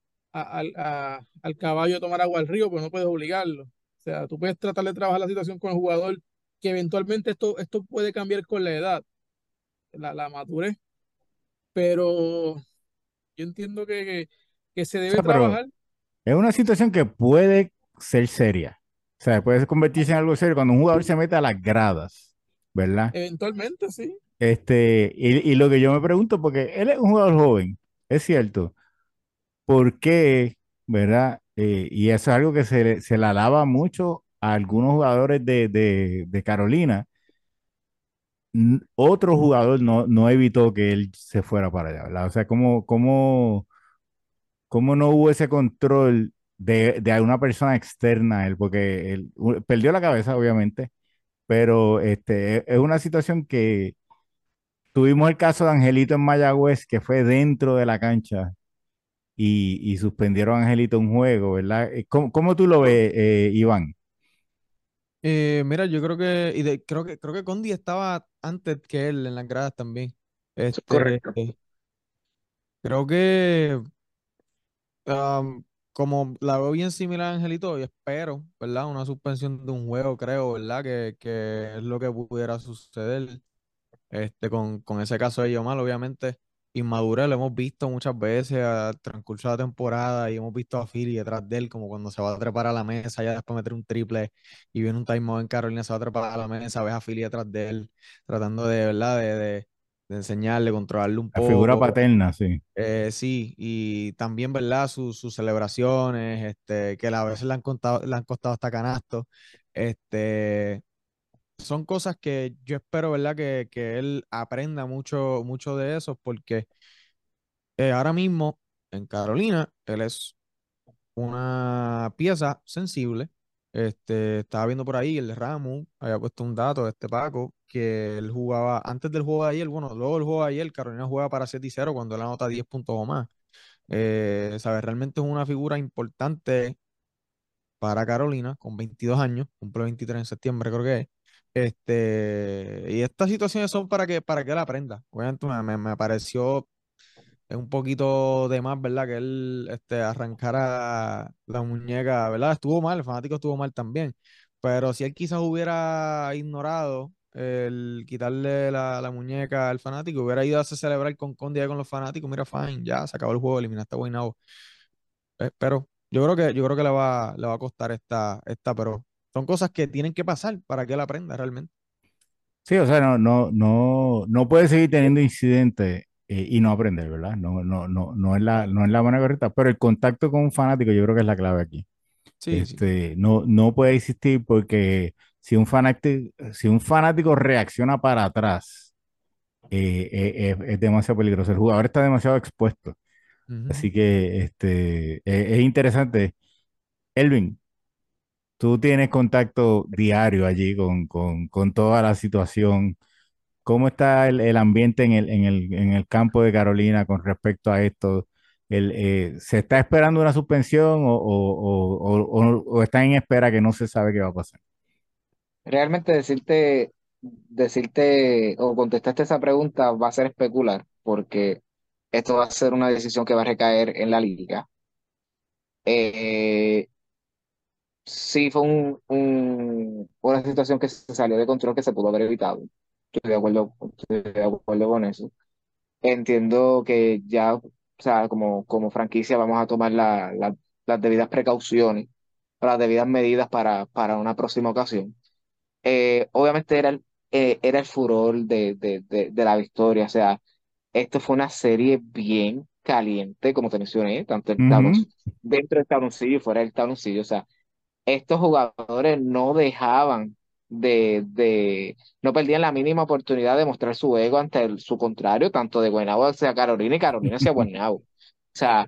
al caballo a tomar agua al río, pero no puedes obligarlo. O sea, tú puedes tratar de trabajar la situación con el jugador, que eventualmente esto puede cambiar con la edad, la madurez, pero yo entiendo que se O debe sea, pero trabajar es una situación que puede ser seria. O sea, puede convertirse en algo serio cuando un jugador se mete a las gradas, ¿verdad? eventualmente, sí. Y lo que yo me pregunto, porque él es un jugador joven, es cierto, ¿por qué, verdad? Y eso es algo que se le alaba mucho a algunos jugadores de Carolina. Otro jugador no evitó que él se fuera para allá, ¿verdad? O sea, cómo no hubo ese control de alguna persona externa a él, porque él perdió la cabeza, obviamente, pero es una situación que tuvimos el caso de Angelito en Mayagüez, que fue dentro de la cancha y suspendieron a Angelito un juego, ¿verdad? ¿Cómo tú lo ves, Iván? Mira, yo creo creo que Condi estaba antes que él en las gradas también. Eso es Este, correcto. creo que como la veo bien similar a Angelito, y espero, ¿verdad? Una suspensión de un juego, creo, ¿verdad? Que es lo que pudiera suceder. Con ese caso de Yomal, obviamente, inmadurez lo hemos visto muchas veces al transcurso de la temporada y hemos visto a Philly detrás de él, como cuando se va a trepar a la mesa, ya después de meter un triple y viene un timeout en Carolina, se va a trepar a la mesa, ves a Philly detrás de él, tratando de, ¿verdad? De enseñarle, controlarle un La figura poco. paterna, sí. Sí, y también, ¿verdad? Sus celebraciones, que a veces le han costado hasta canastos. Este, son cosas que yo espero, ¿verdad? Que él aprenda mucho, mucho de eso, porque ahora mismo en Carolina, él es una pieza sensible. Estaba viendo por ahí, el de Ramu había puesto un dato de este Paco, que él jugaba, antes del juego de ayer, bueno, luego del juego de ayer, Carolina jugaba para 7-0 cuando él anota 10 puntos o más. ¿Sabes? Realmente es una figura importante para Carolina, con 22 años, cumple 23 en septiembre, creo que es. Y estas situaciones son para que él aprenda. Obviamente me pareció un poquito de más, ¿verdad? Que él arrancara la muñeca, ¿verdad? Estuvo mal, el fanático estuvo mal también. Pero si él quizás hubiera ignorado el quitarle la muñeca al fanático, hubiera ido a celebrar con Conde con los fanáticos, mira, fine, ya se acabó el juego, eliminaste a Guaynabo. Pero yo creo que le va a costar pero son cosas que tienen que pasar para que él aprenda realmente. Sí, o sea, no puede seguir teniendo incidentes y no aprender, ¿verdad? No es la manera correcta, pero el contacto con un fanático yo creo que es la clave aquí. Sí, sí. No puede existir porque si un fanático reacciona para atrás, es demasiado peligroso. El jugador está demasiado expuesto. Ujú. Así que es interesante. Elvin, tú tienes contacto diario allí con toda la situación. ¿Cómo está el ambiente en el campo de Carolina con respecto a esto? ¿Se está esperando una suspensión o está en espera que no se sabe qué va a pasar? Realmente decirte o contestarte esa pregunta va a ser especular, porque esto va a ser una decisión que va a recaer en la liga. Eh, sí fue una situación que se salió de control que se pudo haber evitado. Estoy de acuerdo con eso. Entiendo que ya, o sea, como franquicia vamos a tomar las debidas precauciones, las debidas medidas para una próxima ocasión. Obviamente era el furor de la victoria, o sea, esto fue una serie bien caliente, como te mencioné, tanto Ujú. dentro del tabloncillo y fuera del tabloncillo, o sea, estos jugadores no dejaban no perdían la mínima oportunidad de mostrar su ego ante su contrario, tanto de Guaynabo hacia Carolina y Carolina hacia Guaynabo. O sea,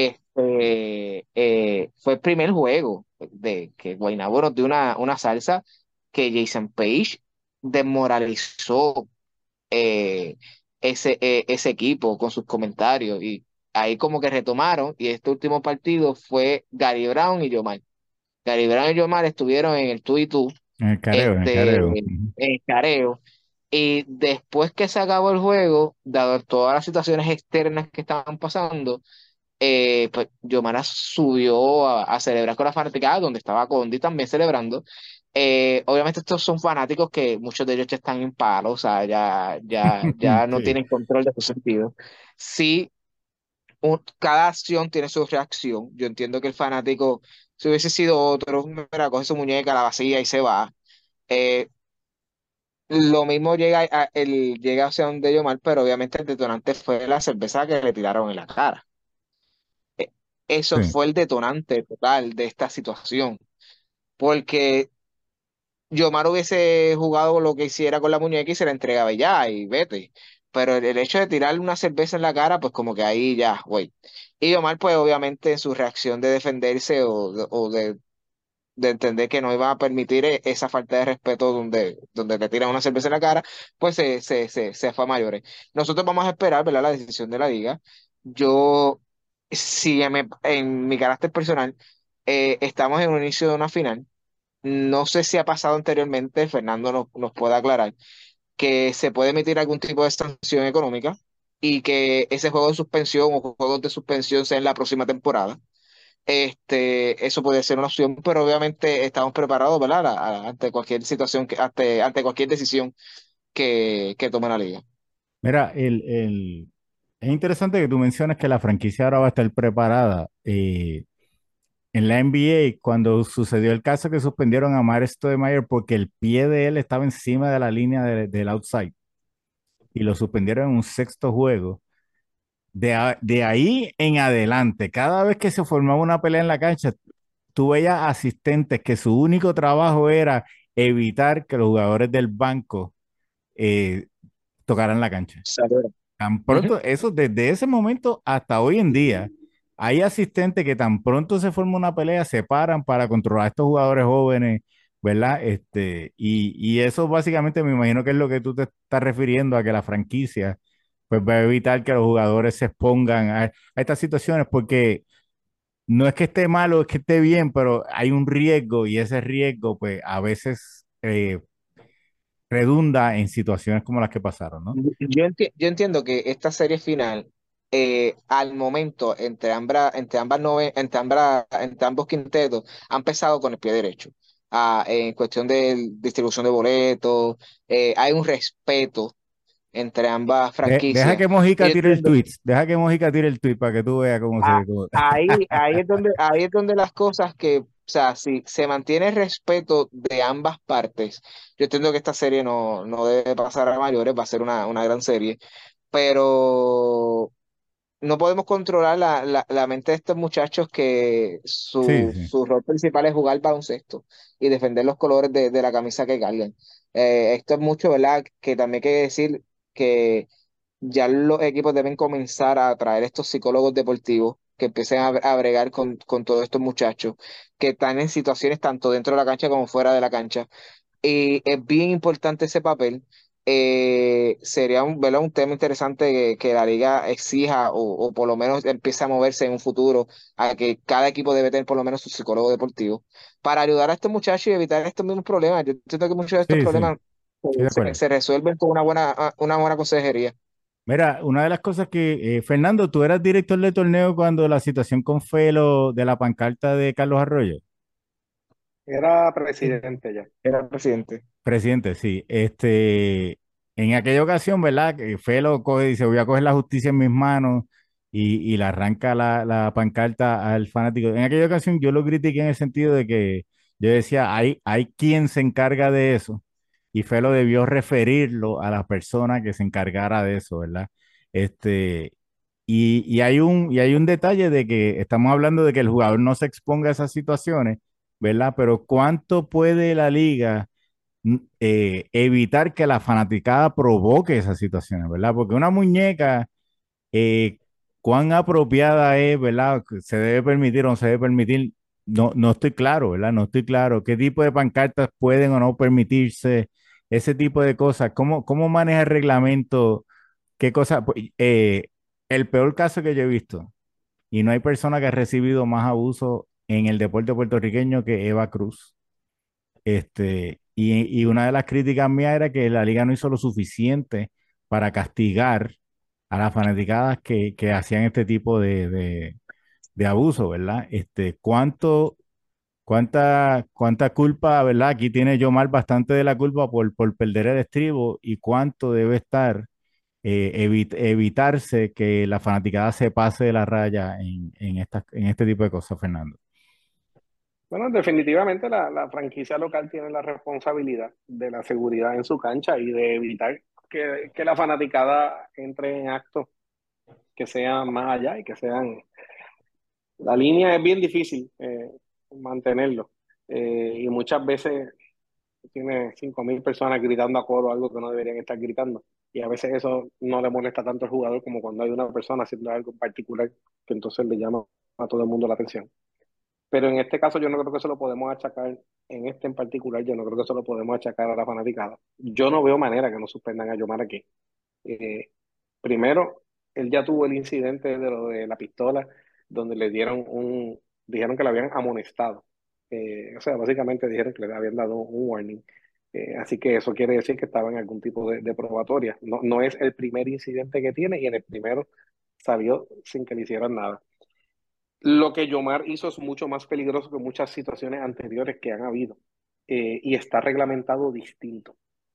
fue el primer juego de que Guaynabo nos dio una salsa que Jason Page desmoralizó eh, ese equipo con sus comentarios y ahí como que retomaron y este último partido fue Gary Brown y Yomar. Gary Brown y Yomar estuvieron en el tú y tú, En el careo. Ujú. en careo. Y después que se acabó el juego, dado todas las situaciones externas que estaban pasando, pues Yomara subió a celebrar con la fanaticada, donde estaba Condi también celebrando. Obviamente estos son fanáticos que muchos de ellos ya están en paro, o sea, ya no Sí. tienen control de sus sentidos. Sí, cada acción tiene su reacción. Yo entiendo que el fanático, si hubiese sido otro, mira, coge su muñeca, la vacía y se va. Eh, lo mismo llega hacia donde yo mal, pero obviamente el detonante fue la cerveza que le tiraron en la cara. eso Sí. fue el detonante total de esta situación. Porque Yomar hubiese jugado lo que hiciera con la muñeca y se la entregaba y ya, y vete. Pero el hecho de tirarle una cerveza en la cara, pues como que ahí ya, güey. Y Yomar, pues obviamente en su reacción de defenderse o de entender que no iba a permitir esa falta de respeto donde le tiran una cerveza en la cara, pues se fue a mayores. Nosotros vamos a esperar, ¿verdad? La decisión de la liga. Yo, si en mi carácter personal, estamos en un inicio de una final. No sé si ha pasado anteriormente, Fernando nos puede aclarar, que se puede emitir algún tipo de sanción económica y que ese juego de suspensión o juegos de suspensión sea en la próxima temporada. Eso puede ser una opción, pero obviamente estamos preparados, ¿verdad? Ante cualquier situación, ante cualquier decisión que tome la liga. Mira, es interesante que tú menciones que la franquicia ahora va a estar preparada. En la NBA, cuando sucedió el caso que suspendieron a Mark Stoudemire porque el pie de él estaba encima de la línea del outside y lo suspendieron en un sexto juego. De ahí en adelante, cada vez que se formaba una pelea en la cancha, tú veías asistentes que su único trabajo era evitar que los jugadores del banco eh, tocaran la cancha. Salud. Tan Ujú. pronto, eso desde ese momento hasta hoy en día, hay asistentes que tan pronto se forma una pelea, se paran para controlar a estos jugadores jóvenes, ¿verdad? Y eso básicamente me imagino que es lo que tú te estás refiriendo a que la franquicia pues va a evitar que los jugadores se expongan a estas situaciones porque no es que esté malo, es que esté bien, pero hay un riesgo y ese riesgo pues a veces redunda en situaciones como las que pasaron, ¿no? Yo entiendo que esta serie final, al momento, entre ambos quintetos, han empezado con el pie derecho. En cuestión de distribución de boletos, hay un respeto entre ambas Deja franquicias. que Y Mojica yo tire el entiendo, tweet. Deja que Mojica tire el tweet para que tú veas cómo ah, se. ahí es donde las cosas que, o sea, si se mantiene el respeto de ambas partes, yo entiendo que esta serie no debe pasar a mayores, va a ser una gran serie, pero no podemos controlar la mente de estos muchachos que Sí, su, sí, su rol principal es jugar baloncesto y defender los colores de la camisa que cargan. Esto es mucho, ¿verdad? Que también hay que decir que ya los equipos deben comenzar a traer estos psicólogos deportivos que empiecen a bregar con todos estos muchachos que están en situaciones tanto dentro de la cancha como fuera de la cancha y es bien importante ese papel. Sería ¿verdad? Un tema interesante que la liga exija o por lo menos empiece a moverse en un futuro a que cada equipo debe tener por lo menos su psicólogo deportivo para ayudar a estos muchachos y evitar estos mismos problemas. Yo entiendo que muchos de estos sí, sí, problemas estoy de se, acuerdo. se resuelven con una buena consejería. Mira, una de las cosas que, Fernando, tú eras director de torneo cuando la situación con Felo de la pancarta de Carlos Arroyo. Era presidente ya. Era el presidente. Presidente, sí. En aquella ocasión, ¿verdad? Que Felo coge y dice, voy a coger la justicia en mis manos y le arranca la pancarta al fanático. En aquella ocasión yo lo critiqué en el sentido de que yo decía, hay quien se encarga de eso y Felo debió referirlo a la persona que se encargara de eso, ¿verdad? Este, y hay un detalle de que estamos hablando de que el jugador no se exponga a esas situaciones, ¿verdad? Pero ¿cuánto puede la liga evitar que la fanaticada provoque esas situaciones, ¿verdad? Porque una muñeca, eh, cuán apropiada es, ¿verdad? Que se debe permitir o no se debe permitir, no estoy claro, ¿verdad? No estoy claro. ¿Qué tipo de pancartas pueden o no permitirse? Ese tipo de cosas. ¿Cómo maneja el reglamento? ¿Qué cosa? El peor caso que yo he visto, y no hay persona que ha recibido más abuso en el deporte puertorriqueño que Eva Cruz. Y una de las críticas mías era que la liga no hizo lo suficiente para castigar a las fanaticadas que hacían este tipo de abuso, ¿verdad? ¿Cuánta culpa, ¿verdad? Aquí tiene Yomar bastante de la culpa por perder el estribo y cuánto debe estar evitarse que la fanaticada se pase de la raya en este tipo de cosas, Fernando. Bueno, definitivamente la franquicia local tiene la responsabilidad de la seguridad en su cancha y de evitar que la fanaticada entre en actos que sean más allá y que sean La línea es bien difícil mantenerlo. Y muchas veces tiene 5.000 personas gritando a coro algo que no deberían estar gritando. Y a veces eso no le molesta tanto al jugador como cuando hay una persona haciendo algo en particular que entonces le llama a todo el mundo la atención. Pero en este caso yo no creo que se lo podemos achacar, en este en particular, yo no creo que se lo podemos achacar a la fanaticada. Yo no veo manera que no suspendan a Yomar aquí. Eh, Primero, él ya tuvo el incidente de lo de la pistola, donde dijeron que le habían amonestado. O sea, básicamente dijeron que le habían dado un warning. Así que eso quiere decir que estaba en algún tipo de probatoria. No, no es el primer incidente que tiene y en el primero salió sin que le hicieran nada. Lo que Yomar hizo es mucho más peligroso que muchas situaciones anteriores que han habido y está reglamentado distinto.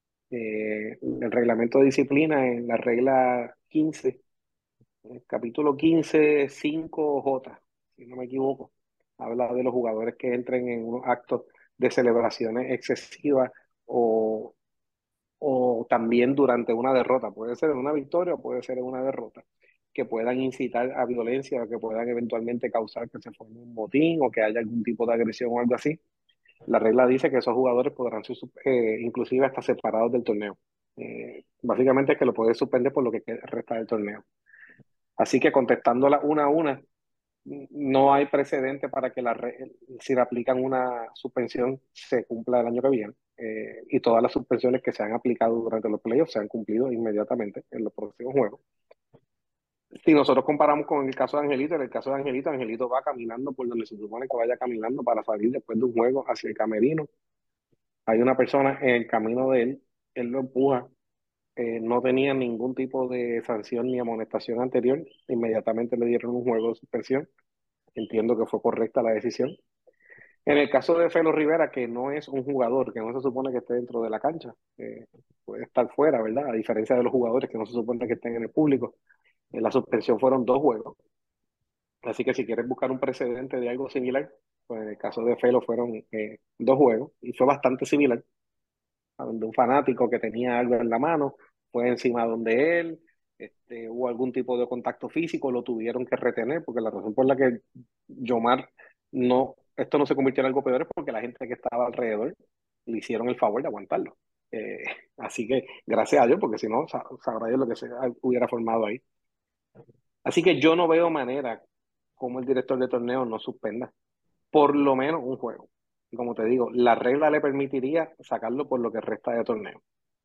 El reglamento de disciplina en la regla 15, el capítulo 15, 5J, si no me equivoco, habla de los jugadores que entren en unos actos de celebraciones excesivas o, o también durante una derrota. Puede ser en una victoria o puede ser en una derrota, que puedan incitar a violencia o que puedan eventualmente causar que se forme un motín o que haya algún tipo de agresión o algo así. La regla dice que esos jugadores podrán ser inclusive hasta separados del torneo. Básicamente es que lo puedes suspender por lo que resta del torneo. Así que contestándola una a una, no hay precedente para que si le aplican una suspensión se cumpla el año que viene. Y todas las suspensiones que se han aplicado durante los playoffs se han cumplido inmediatamente en los próximos juegos. Si nosotros comparamos con el caso de Angelito, en el caso de Angelito, Angelito va caminando por donde se supone que vaya caminando para salir después de un juego hacia el camerino. Hay una persona en el camino de él lo empuja, no tenía ningún tipo de sanción ni amonestación anterior, inmediatamente le dieron un juego de suspensión. Entiendo que fue correcta la decisión. En el caso de Felo Rivera, que no es un jugador, que no se supone que esté dentro de la cancha, puede estar fuera, ¿verdad? A diferencia de los jugadores que no se supone que estén en el público. En la suspensión fueron 2 juegos. Así que si quieres buscar un precedente de algo similar, pues en el caso de Felo fueron 2 juegos y fue bastante similar, a donde un fanático que tenía algo en la mano fue encima donde él, hubo algún tipo de contacto físico, lo tuvieron que retener, porque la razón por la que Yomar esto no se convirtió en algo peor es porque la gente que estaba alrededor le hicieron el favor de aguantarlo. Eh, Así que gracias a Dios, porque si no, sabrá Dios lo que se hubiera formado ahí. Así que yo no veo manera como el director de torneo no suspenda por lo menos un juego. Y como te digo, la regla le permitiría sacarlo por lo que resta de torneo.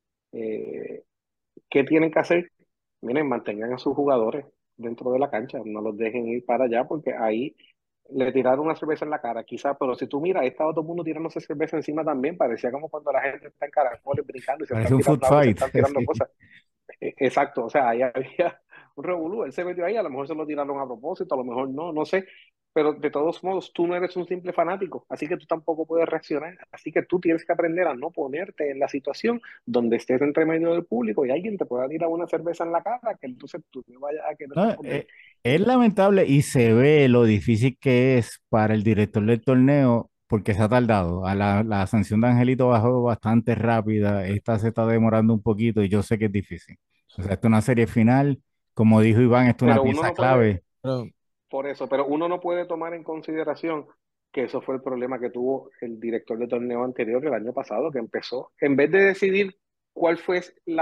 Eh, ¿Qué tienen que hacer? Miren, mantengan a sus jugadores dentro de la cancha, no los dejen ir para allá porque ahí le tiraron una cerveza en la cara, quizás, pero si tú miras, estaba todo el mundo tirándose cerveza encima también, parecía como cuando la gente está en caracoles brincando y se Parece están un food tirando agua y se fight. están tirando Sí. cosas. Exacto, o sea, ahí había un revolú, él se metió ahí, a lo mejor se lo tiraron a propósito, a lo mejor no, no sé, pero de todos modos tú no eres un simple fanático, así que tú tampoco puedes reaccionar, así que tú tienes que aprender a no ponerte en la situación donde estés entre medio del público y alguien te pueda tirar una cerveza en la cara, que entonces tú te vayas a querer No, responder. es lamentable y se ve lo difícil que es para el director del torneo porque se ha tardado. La sanción de Angelito bajó bastante rápida. Esta se está demorando un poquito y yo sé que es difícil. O sea, esto es una serie final. Como dijo Iván, esto es una Pero uno pieza no puede, clave. Pero, por eso, pero uno no puede tomar en consideración que eso fue el problema que tuvo el director de torneo anterior el año pasado, que empezó, en vez de decidir cuál fue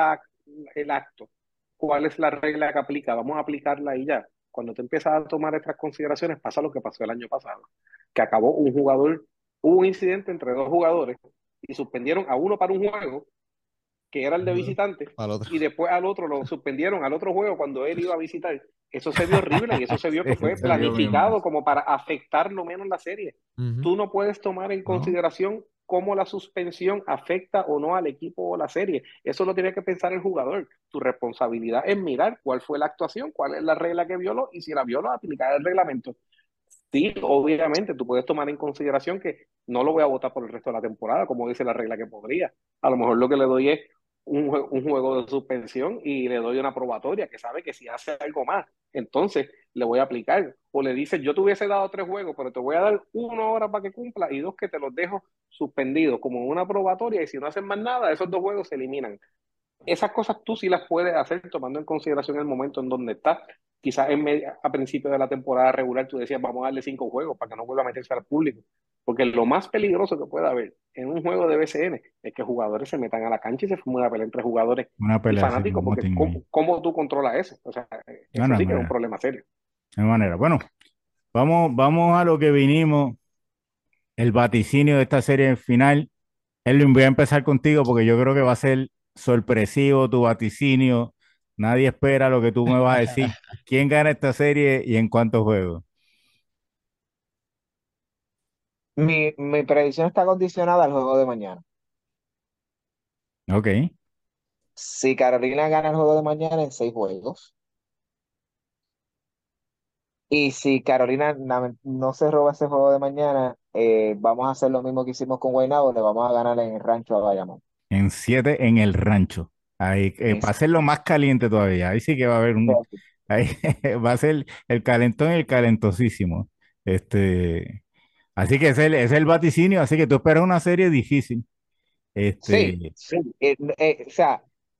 el acto, cuál es la regla que aplica, vamos a aplicarla y ya. Cuando te empiezas a tomar estas consideraciones, pasa lo que pasó el año pasado, que acabó hubo un incidente entre 2 jugadores y suspendieron a uno para un juego que era el de visitante, al otro. y después al otro lo suspendieron al otro juego cuando él iba a visitar. Eso se vio horrible y eso se vio que fue Se vio bien mal. planificado como para afectar lo menos la serie. Ujú. Tú no puedes tomar en ¿No? consideración cómo la suspensión afecta o no al equipo o la serie. Eso lo tiene que pensar el jugador. Tu responsabilidad es mirar cuál fue la actuación, cuál es la regla que violó y si la violó, aplicar el reglamento. Sí, obviamente, tú puedes tomar en consideración que no lo voy a votar por el resto de la temporada, como dice la regla que podría. A lo mejor lo que le doy es un juego de suspensión y le doy una probatoria, que sabe que si hace algo más, entonces le voy a aplicar. O le dice, yo te hubiese dado 3 juegos, pero te voy a dar 1 hora para que cumpla y 2 que te los dejo suspendidos, como una probatoria, y si no hacen más nada, esos 2 juegos se eliminan. esas cosas tú sí las puedes hacer tomando en consideración el momento en donde estás. Quizás a principio de la temporada regular tú decías, vamos a darle 5 juegos para que no vuelva a meterse al público. Porque lo más peligroso que puede haber en un juego de BCN es que jugadores se metan a la cancha y se forme una pelea entre jugadores Una y pelea así, un fanáticos, porque motín ahí. ¿cómo tú controlas eso? O sea, No, eso no hay sí que es un manera, problema serio. no hay manera. Bueno, vamos a lo que vinimos, el vaticinio de esta serie final. Elvin, voy a empezar contigo porque yo creo que va a ser sorpresivo tu vaticinio. Nadie espera lo que tú me vas a decir. ¿Quién gana esta serie y en cuántos juegos? Mi predicción está condicionada al juego de mañana. Ok, Si Carolina gana el juego de mañana en 6 juegos, y si Carolina no se roba ese juego de mañana, vamos a hacer lo mismo que hicimos con Guaynabo, le vamos a ganar en el rancho a Bayamón. en 7 en el rancho. Ahí, Es- para hacerlo más caliente todavía. Ahí sí que va a haber un. Ahí va a ser el calentón y el calentosísimo. Así que es el vaticinio. Así que tú esperas una serie difícil. Sí, Este, sí. O sea,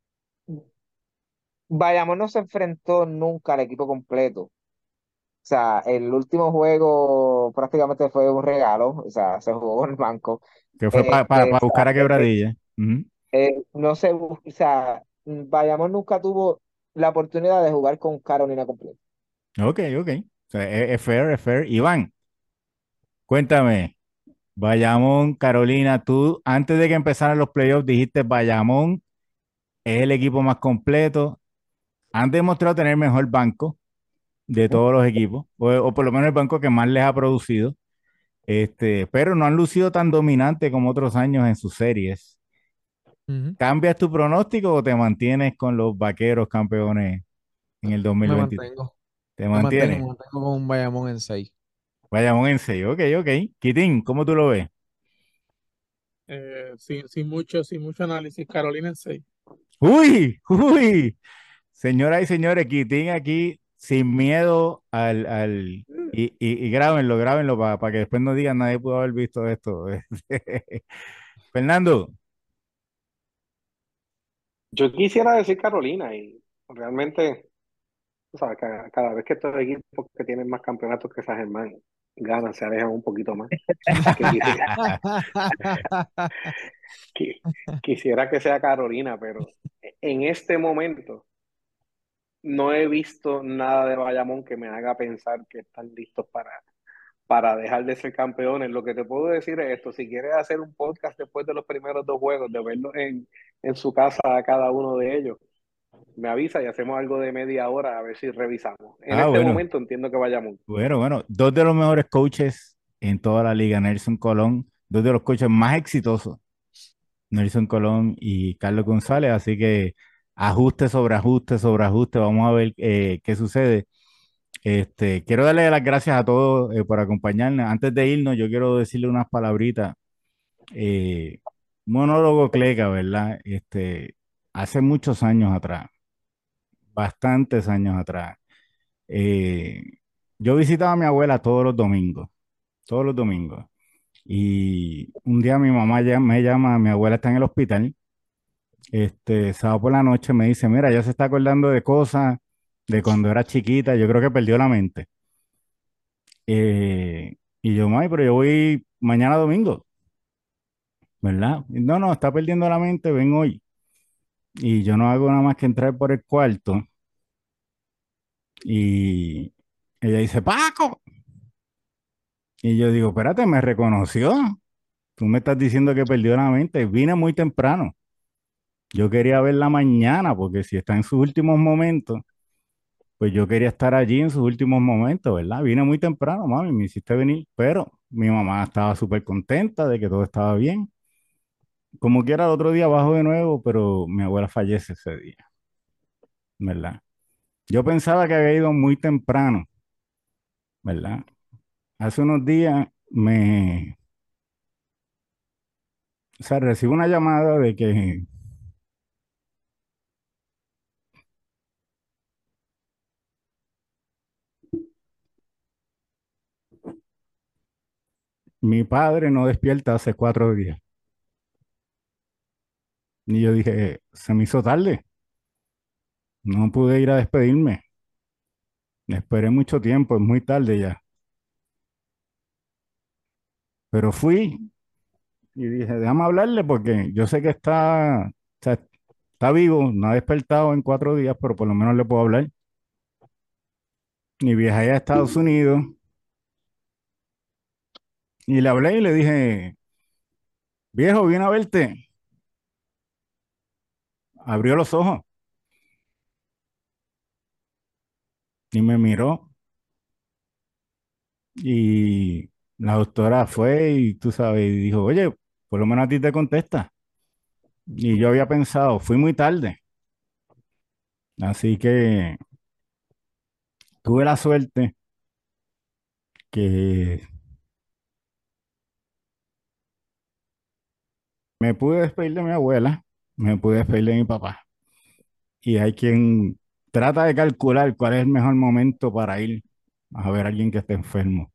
Bayamón no se enfrentó nunca al equipo completo. O sea, el último juego prácticamente fue un regalo, o sea, se jugó en el banco. que fue para O sea, buscar a Quebradilla. Ujú. no se, o sea, Bayamón nunca tuvo la oportunidad de jugar con Carolina completa. Ok, ok. O sea, es fair, es fair. Iván, cuéntame. Bayamón, Carolina, tú antes de que empezaran los playoffs dijiste Bayamón es el equipo más completo. Han demostrado tener mejor banco de todos los equipos, o por lo menos el banco que más les ha producido. Pero no han lucido tan dominante como otros años en sus series. Ujú. ¿Cambias tu pronóstico o te mantienes con los vaqueros campeones en el Me 2023? mantengo. ¿Te Me mantienes? mantengo con un Bayamón en 6. Bayamón en 6. Ok, ok. Kitín, ¿cómo tú lo ves? Sin mucho análisis, Carolina en 6. Uy, uy. Señoras y señores, Kitín aquí sin miedo y grábenlo para que después no digan nadie pudo haber visto esto. Fernando, Yo quisiera decir Carolina y realmente, tú sabes, cada vez que estos equipos que tienen más campeonatos que San Germán ganan, se alejan un poquito más. Que quisiera, que, quisiera que sea Carolina, pero en este momento no he visto nada de Bayamón que me haga pensar que están listos para dejar de ser campeones. Lo que te puedo decir es esto, si quieres hacer un podcast después de los primeros 2 juegos, de verlos en su casa a cada uno de ellos, me avisa y hacemos algo de media hora a ver si revisamos. En este bueno, momento entiendo que Bayamón. bueno, dos de los mejores coaches en toda la liga, Nelson Colón, dos de los coaches más exitosos, Nelson Colón y Carlos González, así que ajuste sobre ajuste sobre ajuste, vamos a ver qué sucede. Quiero darle las gracias a todos por acompañarnos. Antes de irnos, yo quiero decirle unas palabritas. Eh, Monólogo Cleca, ¿verdad? Hace muchos años atrás, bastantes años atrás, eh, yo visitaba a mi abuela todos los domingos. Y un día mi mamá ya me llama, mi abuela está en el hospital, sábado por la noche me dice, mira, ya se está acordando de cosas de cuando era chiquita, yo creo que perdió la mente. Y yo, mami, pero yo voy mañana domingo, ¿verdad? No, no, está perdiendo la mente, ven hoy. Y yo no hago nada más que entrar por el cuarto y ella dice, Paco. Y yo digo, espérate, me reconoció. Tú me estás diciendo que perdió la mente. Vine muy temprano. Yo quería verla mañana porque si está en sus últimos momentos, pues yo quería estar allí en sus últimos momentos, ¿verdad? Vine muy temprano, mami, me hiciste venir, pero mi mamá estaba súper contenta de que todo estaba bien. Como quiera, el otro día bajo de nuevo, pero mi abuela fallece ese día, ¿verdad? Yo pensaba que había ido muy temprano, ¿verdad? Hace unos días o sea, recibo una llamada de que mi padre no despierta hace 4 días. Y yo dije, se me hizo tarde, no pude ir a despedirme. Esperé mucho tiempo, es muy tarde ya. Pero fui y dije, déjame hablarle porque yo sé que está, o sea, está vivo, no ha despertado en 4 días, pero por lo menos le puedo hablar. Y viajé a Estados Unidos y le hablé y le dije, viejo, vine a verte. Abrió los ojos y me miró y la doctora fue y tú sabes, y dijo, oye, por lo menos a ti te contesta. Y yo había pensado, fui muy tarde, así que tuve la suerte que me pude despedir de mi abuela, me pude despedir de mi papá. Y hay quien trata de calcular cuál es el mejor momento para ir a ver a alguien que esté enfermo.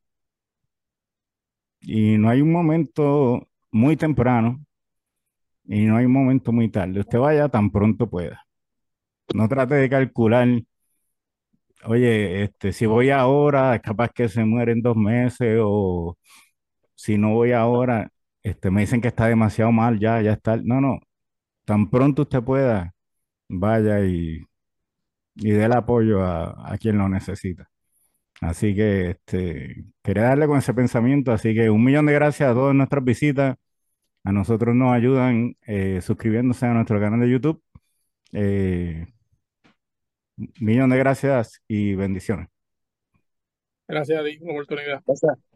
Y no hay un momento muy temprano y no hay un momento muy tarde. Usted vaya tan pronto pueda. No trate de calcular, oye, si voy ahora, es capaz que se muere en 2 meses, o si no voy ahora, me dicen que está demasiado mal, ya está. No, no, tan pronto usted pueda, vaya y dé el apoyo a quien lo necesita. Así que quería darle con ese pensamiento. Así que 1 millón de gracias a todas nuestras visitas. A nosotros nos ayudan suscribiéndose a nuestro canal de YouTube. 1 millón de gracias y bendiciones. Gracias a ti por la oportunidad. O sea,